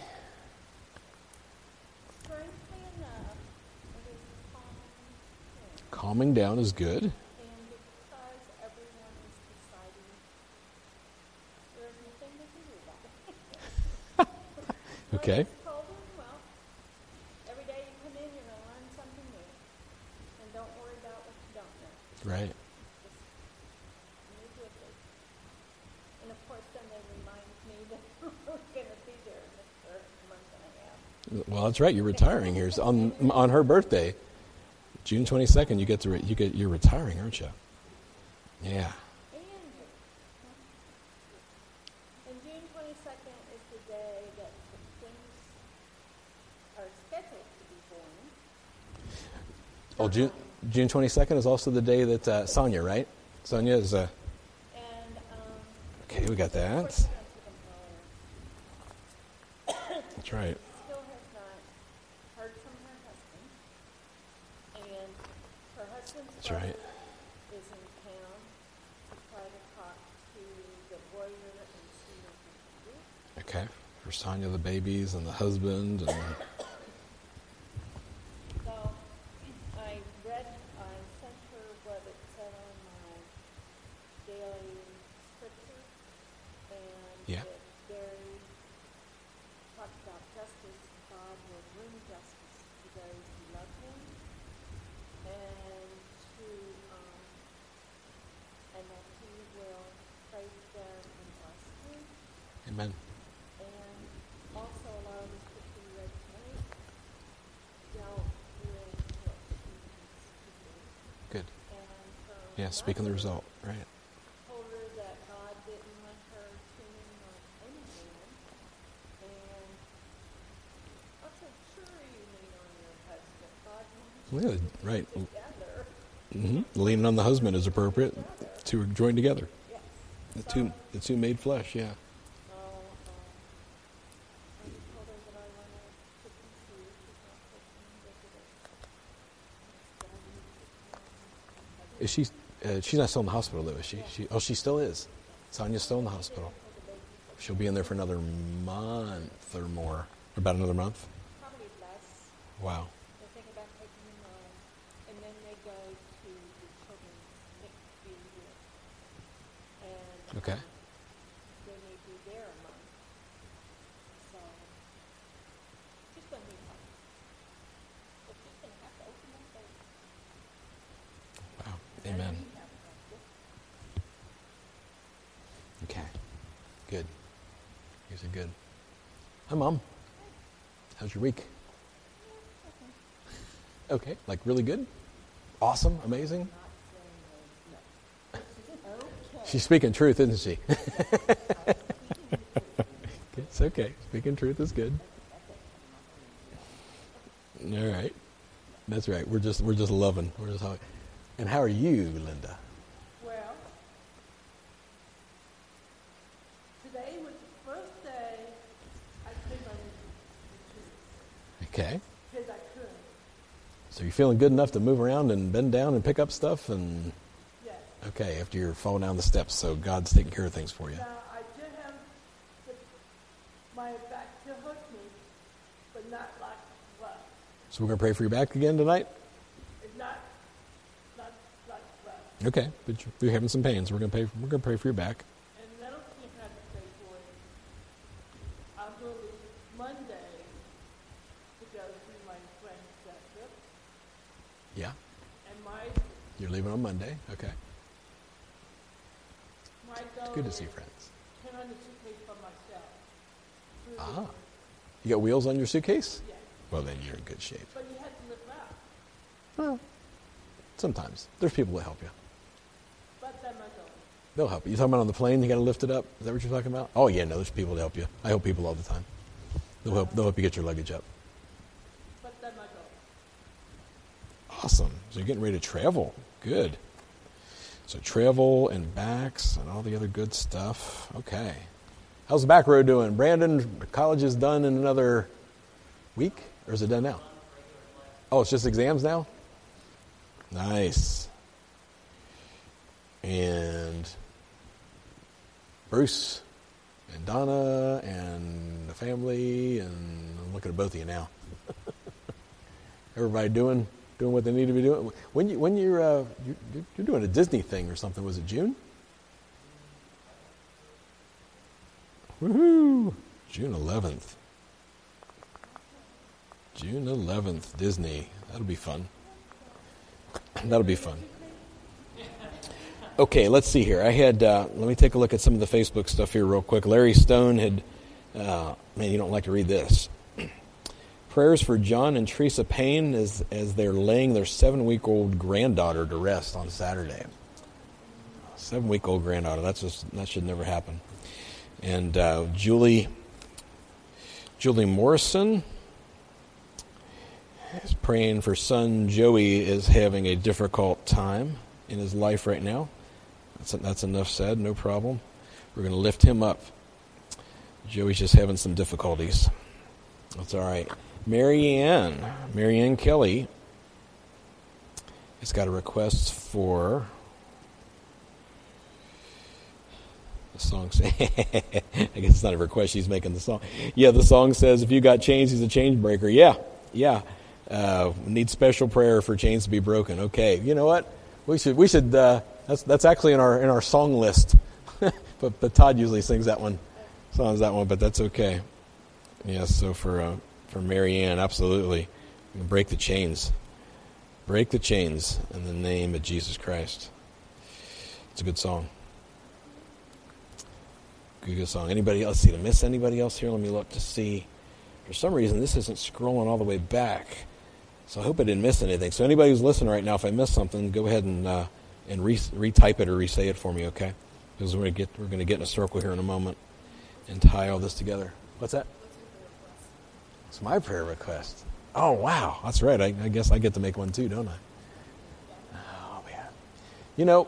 Calming down is good. And because everyone is deciding there's nothing to do about it. Okay. Told them, well, every day you come in, you're going to learn something new. And don't worry about what you don't know. Right. Just move with it. And of course, then they remind me that we're going to be there in a month and a half. Well, that's right. You're retiring here so on on her birthday. June twenty-second, you get to re- you get you're retiring, aren't you? Yeah. And, and June twenty-second is the day that things are scheduled to be born. Oh, June June twenty-second is also the day that uh, Sonia, right? Sonia is. Uh, And um, okay, we got that. That's That's right. still has not heard from her husband. And her husband's That's brother right. is in town to try to talk to the lawyer and see what he can do. Okay, for Sonia, the babies and the husband, and So I read, I sent her what it said on my daily scripture, and Yeah. it very talked about justice. God will bring justice to those who love Him, and to um, and that He will praise them and bless them. amen. And also a lot of the scripture we read tonight dealt with what she needs to do. Good. And her Yeah, speaking the mother result. Right. told her that God didn't want her tuning like any man, and Yeah, right. Mm-hmm. Leaning on the husband is appropriate. Two are joined together. The two, the two made flesh. Yeah. Is she? Uh, she's not still in the hospital, though, is she? She? Oh, she still is. Sonia's still in the hospital. She'll be in there for another month or more. About another month. Probably less. Wow. They're thinking about taking him on, and then they go to the children's N I C U unit, and Okay. they may be there a month. So she's going to be fine. But she's going to have to open that door. Wow. Amen. Okay. Good. These are good. Hi, Mom. How's your week? Okay. Like really good? Awesome? Amazing? She's speaking truth, isn't she? It's okay. Speaking truth is good. All right. That's right. We're just we're just loving. We're just how. And how are you, Linda? Well, today was the first day I came on the streets Okay. because I could. So you're feeling good enough to move around and bend down and pick up stuff and Yes. okay, after you're falling down the steps, so God's taking care of things for you. Now, I did have the, my back still hurts me, but not like what? So we're gonna pray for your back again tonight? It's not, not like what? Okay, but you're, you're having some pains. We're gonna pay. We're gonna pray for your back. And I don't think I have to pay for it. I'm going to leave Monday to go see my friend's doctor, Yeah, and my you're leaving on Monday. Okay, my goal good to see is friends. ten hundred suitcase for myself. Through Ah, the- you got wheels on your suitcase? Yes. Well, then you're in good shape. But you have to live out. Well, sometimes there's people that help you. But that's my goal. They'll help you. You talking about on the plane? You got to lift it up. Is that what you're talking about? Oh yeah, no, there's people to help you. I help people all the time. They'll help. They'll help you get your luggage up. But that's my goal. Awesome. So you're getting ready to travel. Good. So travel and backs and all the other good stuff. Okay. How's the back road doing? Brandon, college is done in another week? Or is it done now? Oh, it's just exams now? Nice. And Bruce and Donna and the family, and I'm looking at both of you now. Everybody doing doing what they need to be doing. When you when you're uh, you, you're doing a Disney thing or something, was it June? Woohoo! June eleventh. June eleventh, Disney. That'll be fun. That'll be fun. Okay, let's see here. I had, uh, let me take a look at some of the Facebook stuff here real quick. Larry Stone had, uh, man, you don't like to read this. Prayers for John and Teresa Payne as, as they're laying their seven-week-old granddaughter to rest on Saturday. Seven-week-old granddaughter, that's just, that should never happen. And uh, Julie, Julie Morrison is praying for son Joey is having a difficult time in his life right now. That's, that's enough said, no problem. We're going to lift him up. Joey's just having some difficulties. That's all right. Marianne, Marianne Kelly has got a request for the song. Say, I guess it's not a request, she's making the song. Yeah, the song says, if you got chains, he's a chain breaker. Yeah, yeah. Uh, need special prayer for chains to be broken. Okay, you know what? We should, we should, uh, that's that's actually in our in our song list. but but Todd usually sings that one, songs that one, but that's okay. Yeah, so for uh, for Marianne, absolutely. Break the chains. Break the chains in the name of Jesus Christ. It's a good song. Good, good song. Anybody else? See, to miss anybody else here? Let me look to see. For some reason, this isn't scrolling all the way back. So I hope I didn't miss anything. So anybody who's listening right now, if I missed something, go ahead and uh, and re- retype it or re-say it for me, okay? Because we're going to get we're going to get in a circle here in a moment and tie all this together. What's that? It's my prayer request. Oh, wow. That's right. I, I guess I get to make one too, don't I? Oh, man. You know,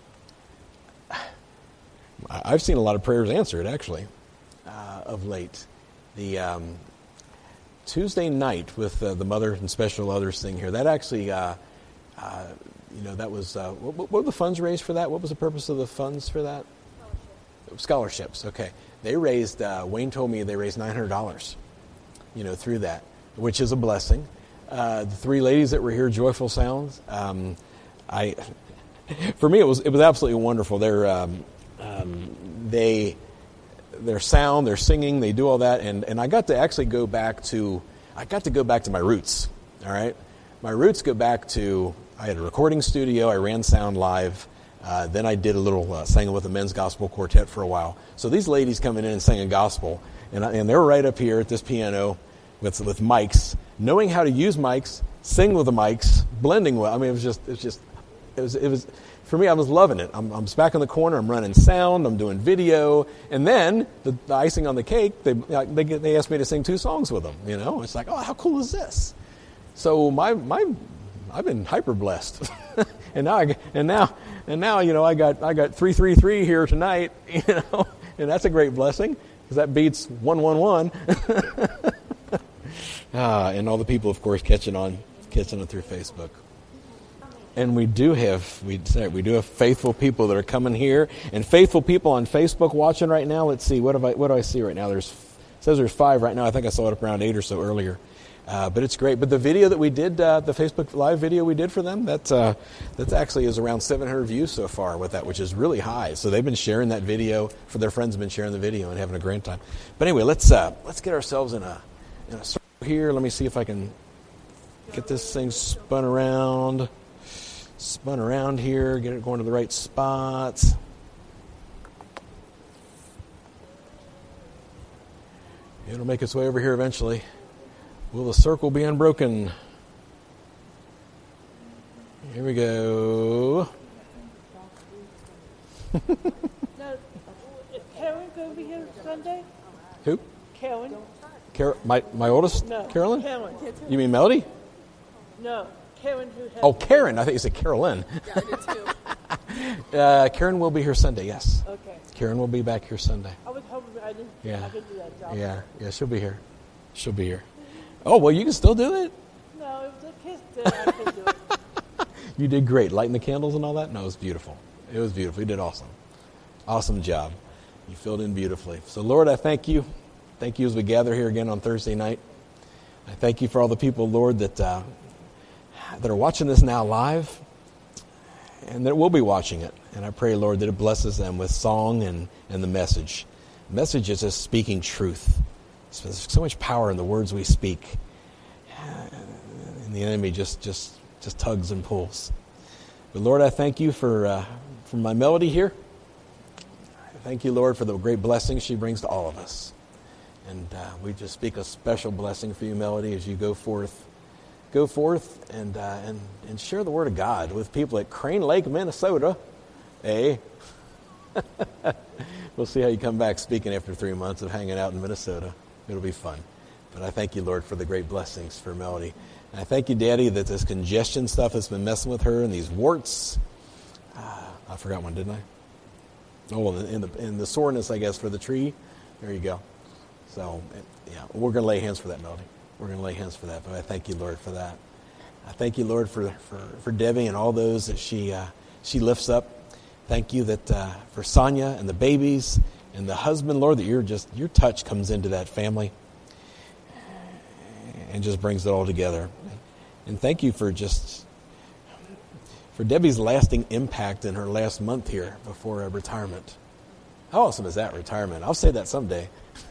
I've seen a lot of prayers answered, actually, uh, of late. The um, Tuesday night with uh, the Mother and Special Others thing here, that actually, uh, uh, you know, that was, uh, what, what were the funds raised for that? What was the purpose of the funds for that? Scholarships. Scholarships, okay. They raised, uh, Wayne told me they raised nine hundred dollars, you know, through that, which is a blessing. Uh, the three ladies that were here, Joyful Sounds, um, I, for me, it was it was absolutely wonderful. They're, um, um, they, their sound, their singing, they do all that, and, and I got to actually go back to, I got to go back to my roots, all right? My roots go back to, I had a recording studio, I ran sound live, uh, then I did a little, uh, sang with the men's gospel quartet for a while. So these ladies coming in and singing gospel, and, I, and they were right up here at this piano with with mics, knowing how to use mics, sing with the mics, blending well. I mean, it was just, it was just, it was, it was, for me, I was loving it. I'm, I'm back in the corner. I'm running sound. I'm doing video. And then the, the icing on the cake, they, they they asked me to sing two songs with them. You know, it's like, oh, how cool is this? So my my I've been hyper blessed, and now I, and now and now you know I got I got three three three here tonight. You know, and that's a great blessing because that beats one one one. Ah, and all the people, of course, catching on catching on through Facebook. And we do have we we do have faithful people that are coming here, and faithful people on Facebook watching right now. Let's see, what have I what do I see right now? There's it says there's five right now. I think I saw it up around eight or so earlier, uh, but it's great. But the video that we did, uh, the Facebook Live video we did for them, that uh, that actually is around seven hundred views so far with that, which is really high. So they've been sharing that video for their friends, have been sharing the video and having a great time. But anyway, let's uh, let's get ourselves in a in a circle here. Let me see if I can get this thing spun around. Spun around here, get it going to the right spots. It'll make its way over here eventually. Will the circle be unbroken? Here we go. Now, is Karen going to be here Sunday? Who? Karen? Car- my, my oldest? No. Carolyn? Karen. You mean Melody? No. Karen who has Oh, Karen. I think you said Carolyn. Yeah, I did too. uh, Karen will be here Sunday, yes. Okay. Karen will be back here Sunday. I was hoping I didn't Yeah. I could do that job. Yeah, yeah, she'll be here. She'll be here. Oh, well, you can still do it. No, if the kids did, I could do it. You did great. Lighting the candles and all that? No, it was beautiful. It was beautiful. You did awesome. Awesome job. You filled in beautifully. So, Lord, I thank you. Thank you as we gather here again on Thursday night. I thank you for all the people, Lord, that uh, that are watching this now live and that will be watching it. And I pray, Lord, that it blesses them with song and, and the message. The message is just speaking truth. There's so much power in the words we speak. And the enemy just, just, just tugs and pulls. But, Lord, I thank you for, uh, for my Melody here. I thank you, Lord, for the great blessings she brings to all of us. And uh, we just speak a special blessing for you, Melody, as you go forth. Go forth and, uh, and and share the word of God with people at Crane Lake, Minnesota. Eh? We'll see how you come back speaking after three months of hanging out in Minnesota. It'll be fun. But I thank you, Lord, for the great blessings for Melody. And I thank you, Daddy, that this congestion stuff has been messing with her and these warts. Uh, I forgot one, didn't I? Oh, well, in the, in the soreness, I guess, for the tree. There you go. So, yeah, we're going to lay hands for that, Melody. We're going to lay hands for that, but I thank you, Lord, for that. I thank you, Lord, for, for, for Debbie and all those that she uh, she lifts up. Thank you that uh, for Sonia and the babies and the husband, Lord, that you're just your touch comes into that family and just brings it all together. And thank you for just for Debbie's lasting impact in her last month here before her retirement. How awesome is that, retirement? I'll say that someday.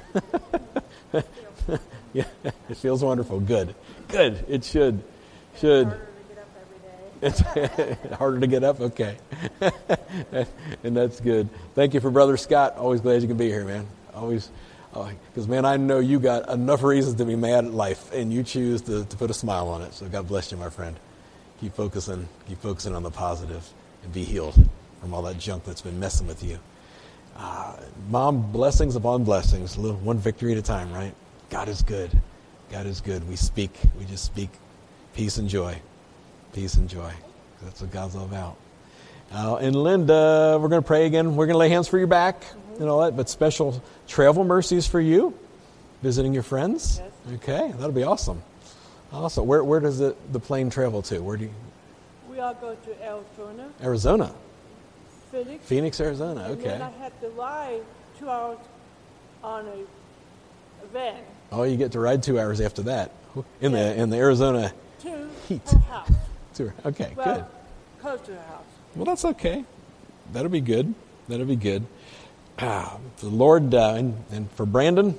Yeah, it feels wonderful. Good. Good. It should. Should. It's harder to get up every day. It's harder to get up? Okay. And that's good. Thank you for Brother Scott. Always glad you can be here, man. Always. Because, uh, man, I know you got enough reasons to be mad at life, and you choose to, to put a smile on it. So God bless you, my friend. Keep focusing. Keep focusing on the positive and be healed from all that junk that's been messing with you. Uh, Mom, blessings upon blessings. A little, one victory at a time, right? God is good. God is good. We speak, we just speak peace and joy. Peace and joy. That's what God's all about. Uh, and Linda, we're going to pray again. We're going to lay hands for your back mm-hmm. and all that, but special travel mercies for you, visiting your friends. Yes. Okay, that'll be awesome. Awesome. Where where does the, the plane travel to? Where do you? We all go to Arizona. Arizona. Phoenix. Phoenix, Arizona. And Okay. then I had to ride two hours on a, a van. Oh, you get to ride two hours after that in yeah. the in the Arizona to heat. her house. To her. Okay, well, good. Close to her house. Well, that's okay. That'll be good. That'll be good. Ah, the Lord, uh, and, and for Brandon,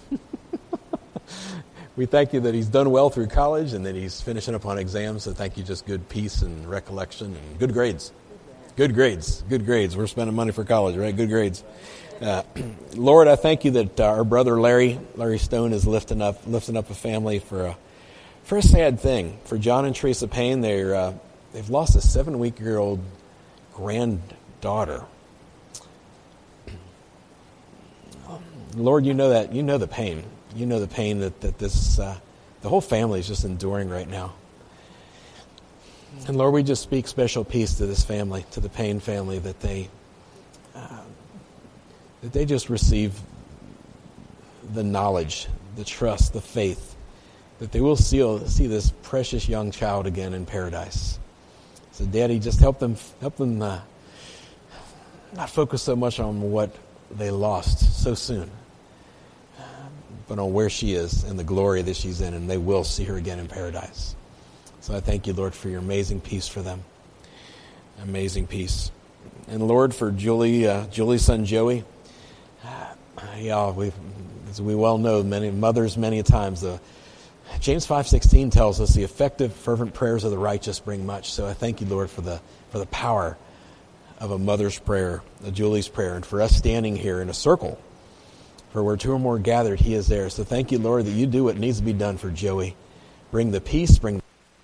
we thank you that he's done well through college and that he's finishing up on exams. So thank you, just good peace and recollection and good grades. Good grades. Good grades. We're spending money for college, right? Good grades. Uh, Lord, I thank you that uh, our brother Larry, Larry Stone, is lifting up, lifting up a family for a, for a sad thing. For John and Teresa Payne, they're uh, they've lost a seven-week-year-old granddaughter. Lord, you know that you know the pain. You know the pain that that this uh, the whole family is just enduring right now. And Lord, we just speak special peace to this family, to the Payne family, that they uh, that they just receive the knowledge, the trust, the faith, that they will see see this precious young child again in paradise. So, Daddy, just help them help them uh, not focus so much on what they lost so soon, but on where she is and the glory that she's in, and they will see her again in paradise. So I thank you, Lord, for your amazing peace for them. Amazing peace. And Lord, for Julie, uh, Julie's son Joey, uh, yeah, we, as we well know, many mothers many times, the James five sixteen tells us the effective, fervent prayers of the righteous bring much. So I thank you, Lord, for the for the power of a mother's prayer, a Julie's prayer, and for us standing here in a circle. For where two or more gathered, he is there. So thank you, Lord, that you do what needs to be done for Joey. Bring the peace, bring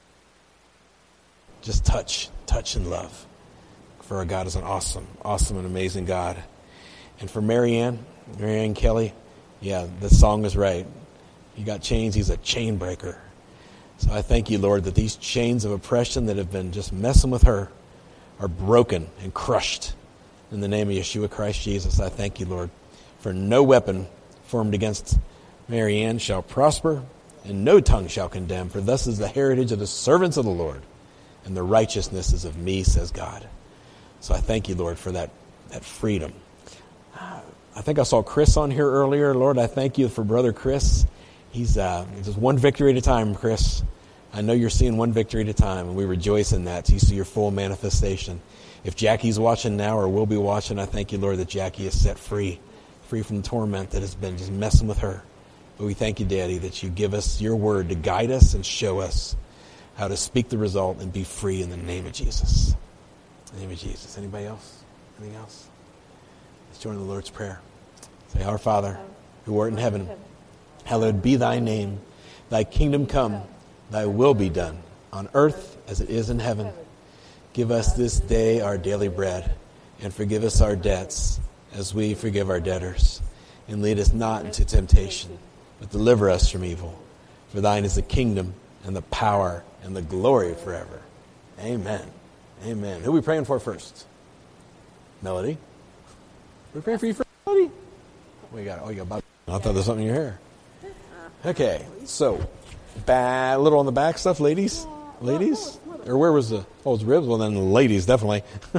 just touch, touch and love. For our God is an awesome, awesome and amazing God. And for Marianne, Marianne Kelly, yeah, the song is right. He got chains, he's a chain breaker. So I thank you, Lord, that these chains of oppression that have been just messing with her are broken and crushed. In the name of Yeshua Christ Jesus, I thank you, Lord, for no weapon formed against Marianne shall prosper, and no tongue shall condemn, for thus is the heritage of the servants of the Lord, and the righteousness is of me, says God. So I thank you, Lord, for that, that freedom. I think I saw Chris on here earlier. Lord, I thank you for Brother Chris. He's uh, just one victory at a time, Chris. I know you're seeing one victory at a time, and we rejoice in that. So you see your full manifestation. If Jackie's watching now or will be watching, I thank you, Lord, that Jackie is set free, free from the torment that has been just messing with her. But we thank you, Daddy, that you give us your word to guide us and show us how to speak the result and be free in the name of Jesus. In the name of Jesus. Anybody else? Anything else? Let's join the Lord's Prayer. Say, Our Father, who art in heaven, hallowed be thy name. Thy kingdom come, thy will be done, on earth as it is in heaven. Give us this day our daily bread, and forgive us our debts, as we forgive our debtors. And lead us not into temptation, but deliver us from evil. For thine is the kingdom, and the power, and the glory forever. Amen. Amen. Who are we praying for first? Melody? We're praying for you first, Melody? We got, oh, you got Bob. I thought there was something in your hair. Okay, so, ba- a little on the back stuff, ladies? Ladies? Or where was the, oh, it's ribs? Well, then the ladies, definitely.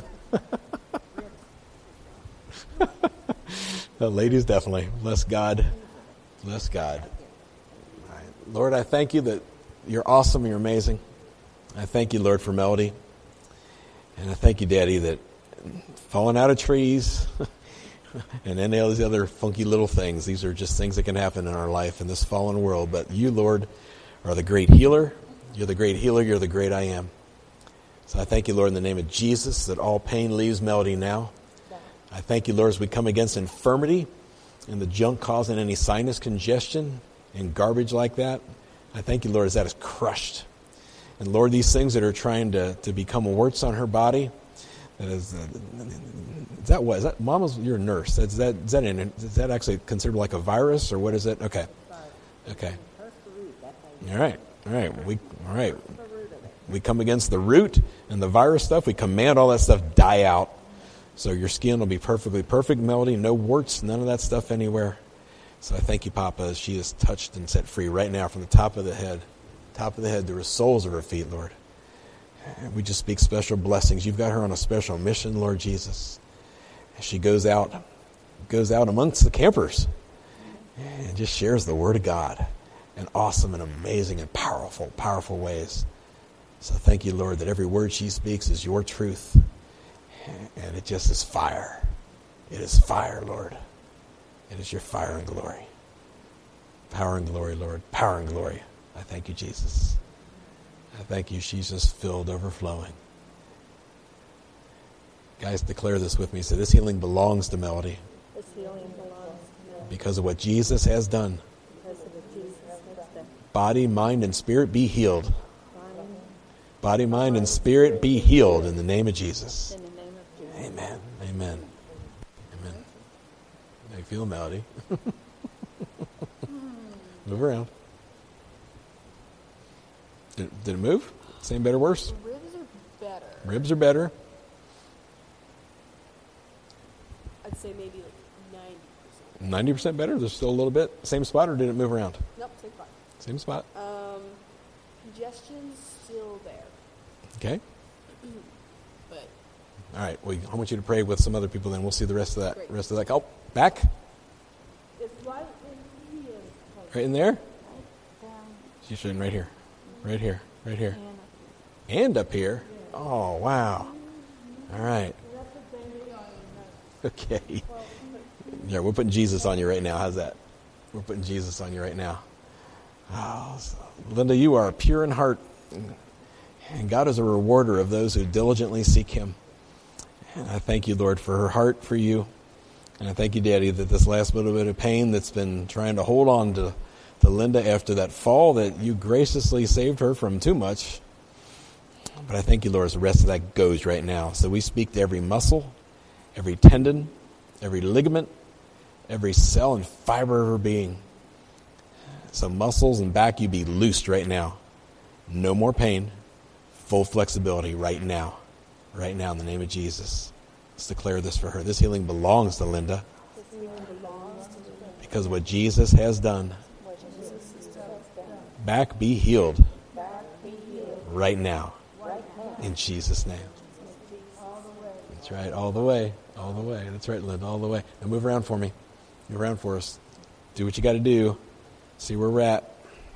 The ladies, definitely. Bless God. Bless God. All right. Lord, I thank you that you're awesome, you're amazing. I thank you, Lord, for Melody. And I thank you, Daddy, that falling out of trees and any of these other funky little things, these are just things that can happen in our life in this fallen world. But you, Lord, are the great healer. You're the great healer. You're the great I am. So I thank you, Lord, in the name of Jesus, that all pain leaves Melody now. I thank you, Lord, as we come against infirmity and the junk causing any sinus congestion and garbage like that. I thank you, Lord, as that is crushed. And Lord, these things that are trying to, to become warts on her body, that is, uh, is that what? Is that, Mama's, you're a nurse. Is that, is that, in, is that actually considered like a virus, or what is it? Okay. Okay. All right. All right. We all right. We come against the root and the virus stuff. We command all that stuff die out. So your skin will be perfectly perfect, Melody. No warts, none of that stuff anywhere. So I thank you, Papa, as she is touched and set free right now from the top of the head, top of the head to the soles of her feet, Lord. And we just speak special blessings. You've got her on a special mission, Lord Jesus. As she goes out, goes out amongst the campers and just shares the word of God in awesome and amazing and powerful, powerful ways. So thank you, Lord, that every word she speaks is your truth. And it just is fire. It is fire, Lord. It is your fire and glory. Power and glory, Lord. Power and glory. I thank you, Jesus. I thank you. She's just filled, overflowing. Guys, declare this with me. Say, this healing belongs to Melody. This healing belongs to me. Because of what Jesus has done. Because of what Jesus has done. Body, mind, and spirit be healed. Body, mind, and spirit be healed in the name of Jesus. In the name of Jesus. Amen. Amen. Amen. How you feel, Melody? Move around. Did, did it move? Same, better, worse? Ribs are better. Ribs are better. I'd say maybe like ninety percent. ninety percent better? There's still a little bit. Same spot, or did it move around? Nope, same spot. Same spot. Um, congestion's still there, Okay. but All right. Well, I want you to pray with some other people, then we'll see the rest of that. Great. Rest of that. Oh, back. It's right in here. Right in there. Down She's sitting right here. Right here. Right here. and And up here. Oh, wow. All right. Okay. Yeah, we're putting Jesus on you right now. How's that? We're putting Jesus on you right now. Oh, so, Linda, you are pure in heart. And God is a rewarder of those who diligently seek him. And I thank you, Lord, for her heart for you. And I thank you, Daddy, that this last little bit of pain that's been trying to hold on to, to Linda after that fall, that you graciously saved her from too much. But I thank you, Lord, as the rest of that goes right now. So we speak to every muscle, every tendon, every ligament, every cell and fiber of her being. So muscles and back, you be loosed right now. No more pain. Full flexibility right now. Right now in the name of Jesus. Let's declare this for her. This healing belongs to Linda. this healing belongs to me. Because of what Jesus has done. What Jesus has done. Back be healed Back be healed right now. right now. In Jesus' name. All the way. That's right. All the way. All the way. That's right, Linda. All the way. Now move around for me. Move around for us. Do what you got to do. See where we're at.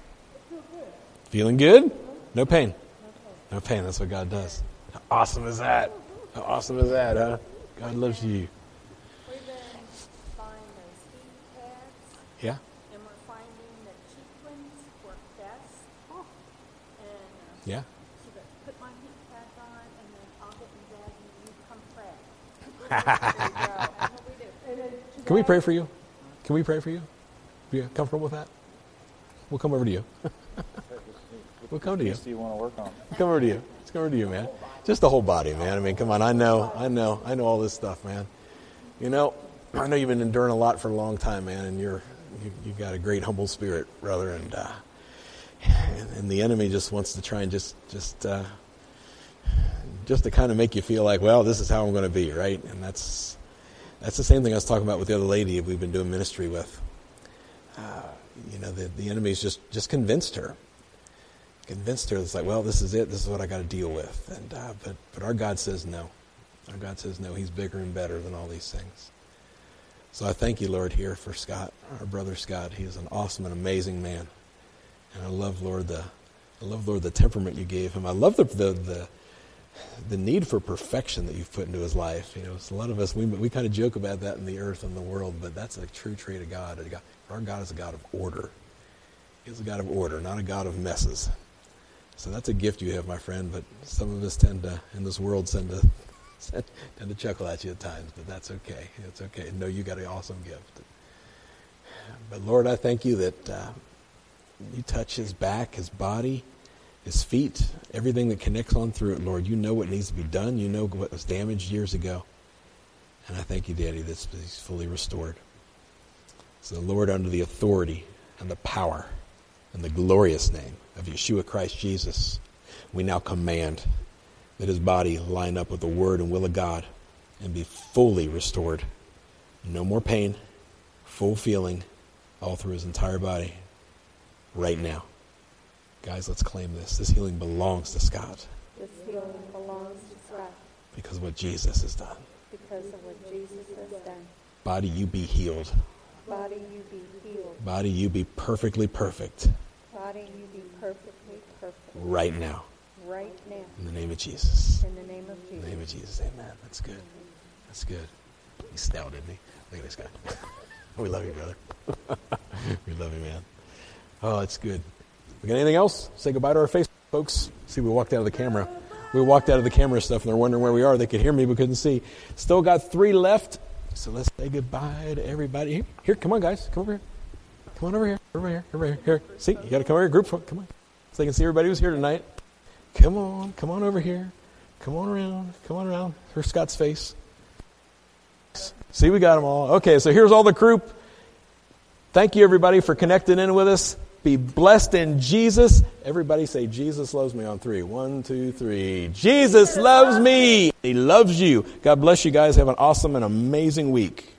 Feeling good? No pain. No pain. That's what God does. How awesome is that? How awesome is that, huh? God loves you. We've been buying those heat pads, Yeah? and we're finding the cheap ones work best. And uh, Yeah? so that put my heat pads on, and then I'll get in bed, and you come pray. There you go. That's what we do. And then Can we today- pray for you? Can we pray for you? Are you comfortable with that? We'll come over to you. We'll come to you. Do you want to work on? We'll come over to you. Let's come over to you, man. Just the whole body, man. I mean, come on. I know. I know. I know all this stuff, man. You know, I know you've been enduring a lot for a long time, man, and you're you, you got a great humble spirit, brother, and uh, and, and the enemy just wants to try and just just uh, just to kind of make you feel like, well, this is how I'm going to be, right? And that's that's the same thing I was talking about with the other lady we've been doing ministry with. Uh, you know, the the enemy's just just convinced her. Convinced her, it's like, well, this is it. This is what I got to deal with. And uh, but but our God says no. Our God says no. He's bigger and better than all these things. So I thank you, Lord, here for Scott, our brother Scott. He is an awesome and amazing man, and I love, Lord, the I love, Lord, the temperament you gave him. I love the the the, the need for perfection that you've put into his life. You know, so a lot of us we we kind of joke about that in the earth and the world, but that's a true trait of God. Our God is a God of order. He's a God of order, not a God of messes. So that's a gift you have, my friend, but some of us tend to, in this world, tend to tend to chuckle at you at times, but that's okay. It's okay. No, you got an awesome gift. But Lord, I thank you that uh, you touch his back, his body, his feet, everything that connects on through it, Lord. You know what needs to be done. You know what was damaged years ago. And I thank you, Daddy, that he's fully restored. So, Lord, under the authority and the power In the glorious name of Yeshua Christ Jesus, we now command that his body line up with the word and will of God and be fully restored. No more pain, full feeling all through his entire body right now. Guys, let's claim this. This healing belongs to Scott. This healing belongs to Scott Because of what Jesus has done. because of what Jesus has done. Body, you be healed. Body, you be healed. Body, you be perfectly perfect Body, you be perfectly perfect right now. right now. In the name of Jesus. In the name of In Jesus. the name of Jesus. Amen. That's good. That's good. He snowed, didn't he? Look at this guy. We love you, brother. We love you, man. Oh, it's good. We got anything else? Say goodbye to our Facebook folks. See, we walked out of the camera. We walked out of the camera stuff, and they're wondering where we are. They could hear me, but couldn't see. Still got three left. So let's say goodbye to everybody. Here, here, come on, guys. Come over here. Come on over here. Over here. Over here. Here. See, you got to come over here. Group, come on. So they can see everybody who's here tonight. Come on. Come on over here. Come on around. Come on around. Here's Scott's face. See, we got them all. Okay, so here's all the group. Thank you, everybody, for connecting in with us. Be blessed in Jesus. Everybody say, Jesus loves me on three. One, two, three. Jesus loves me. He loves you. God bless you guys. Have an awesome and amazing week.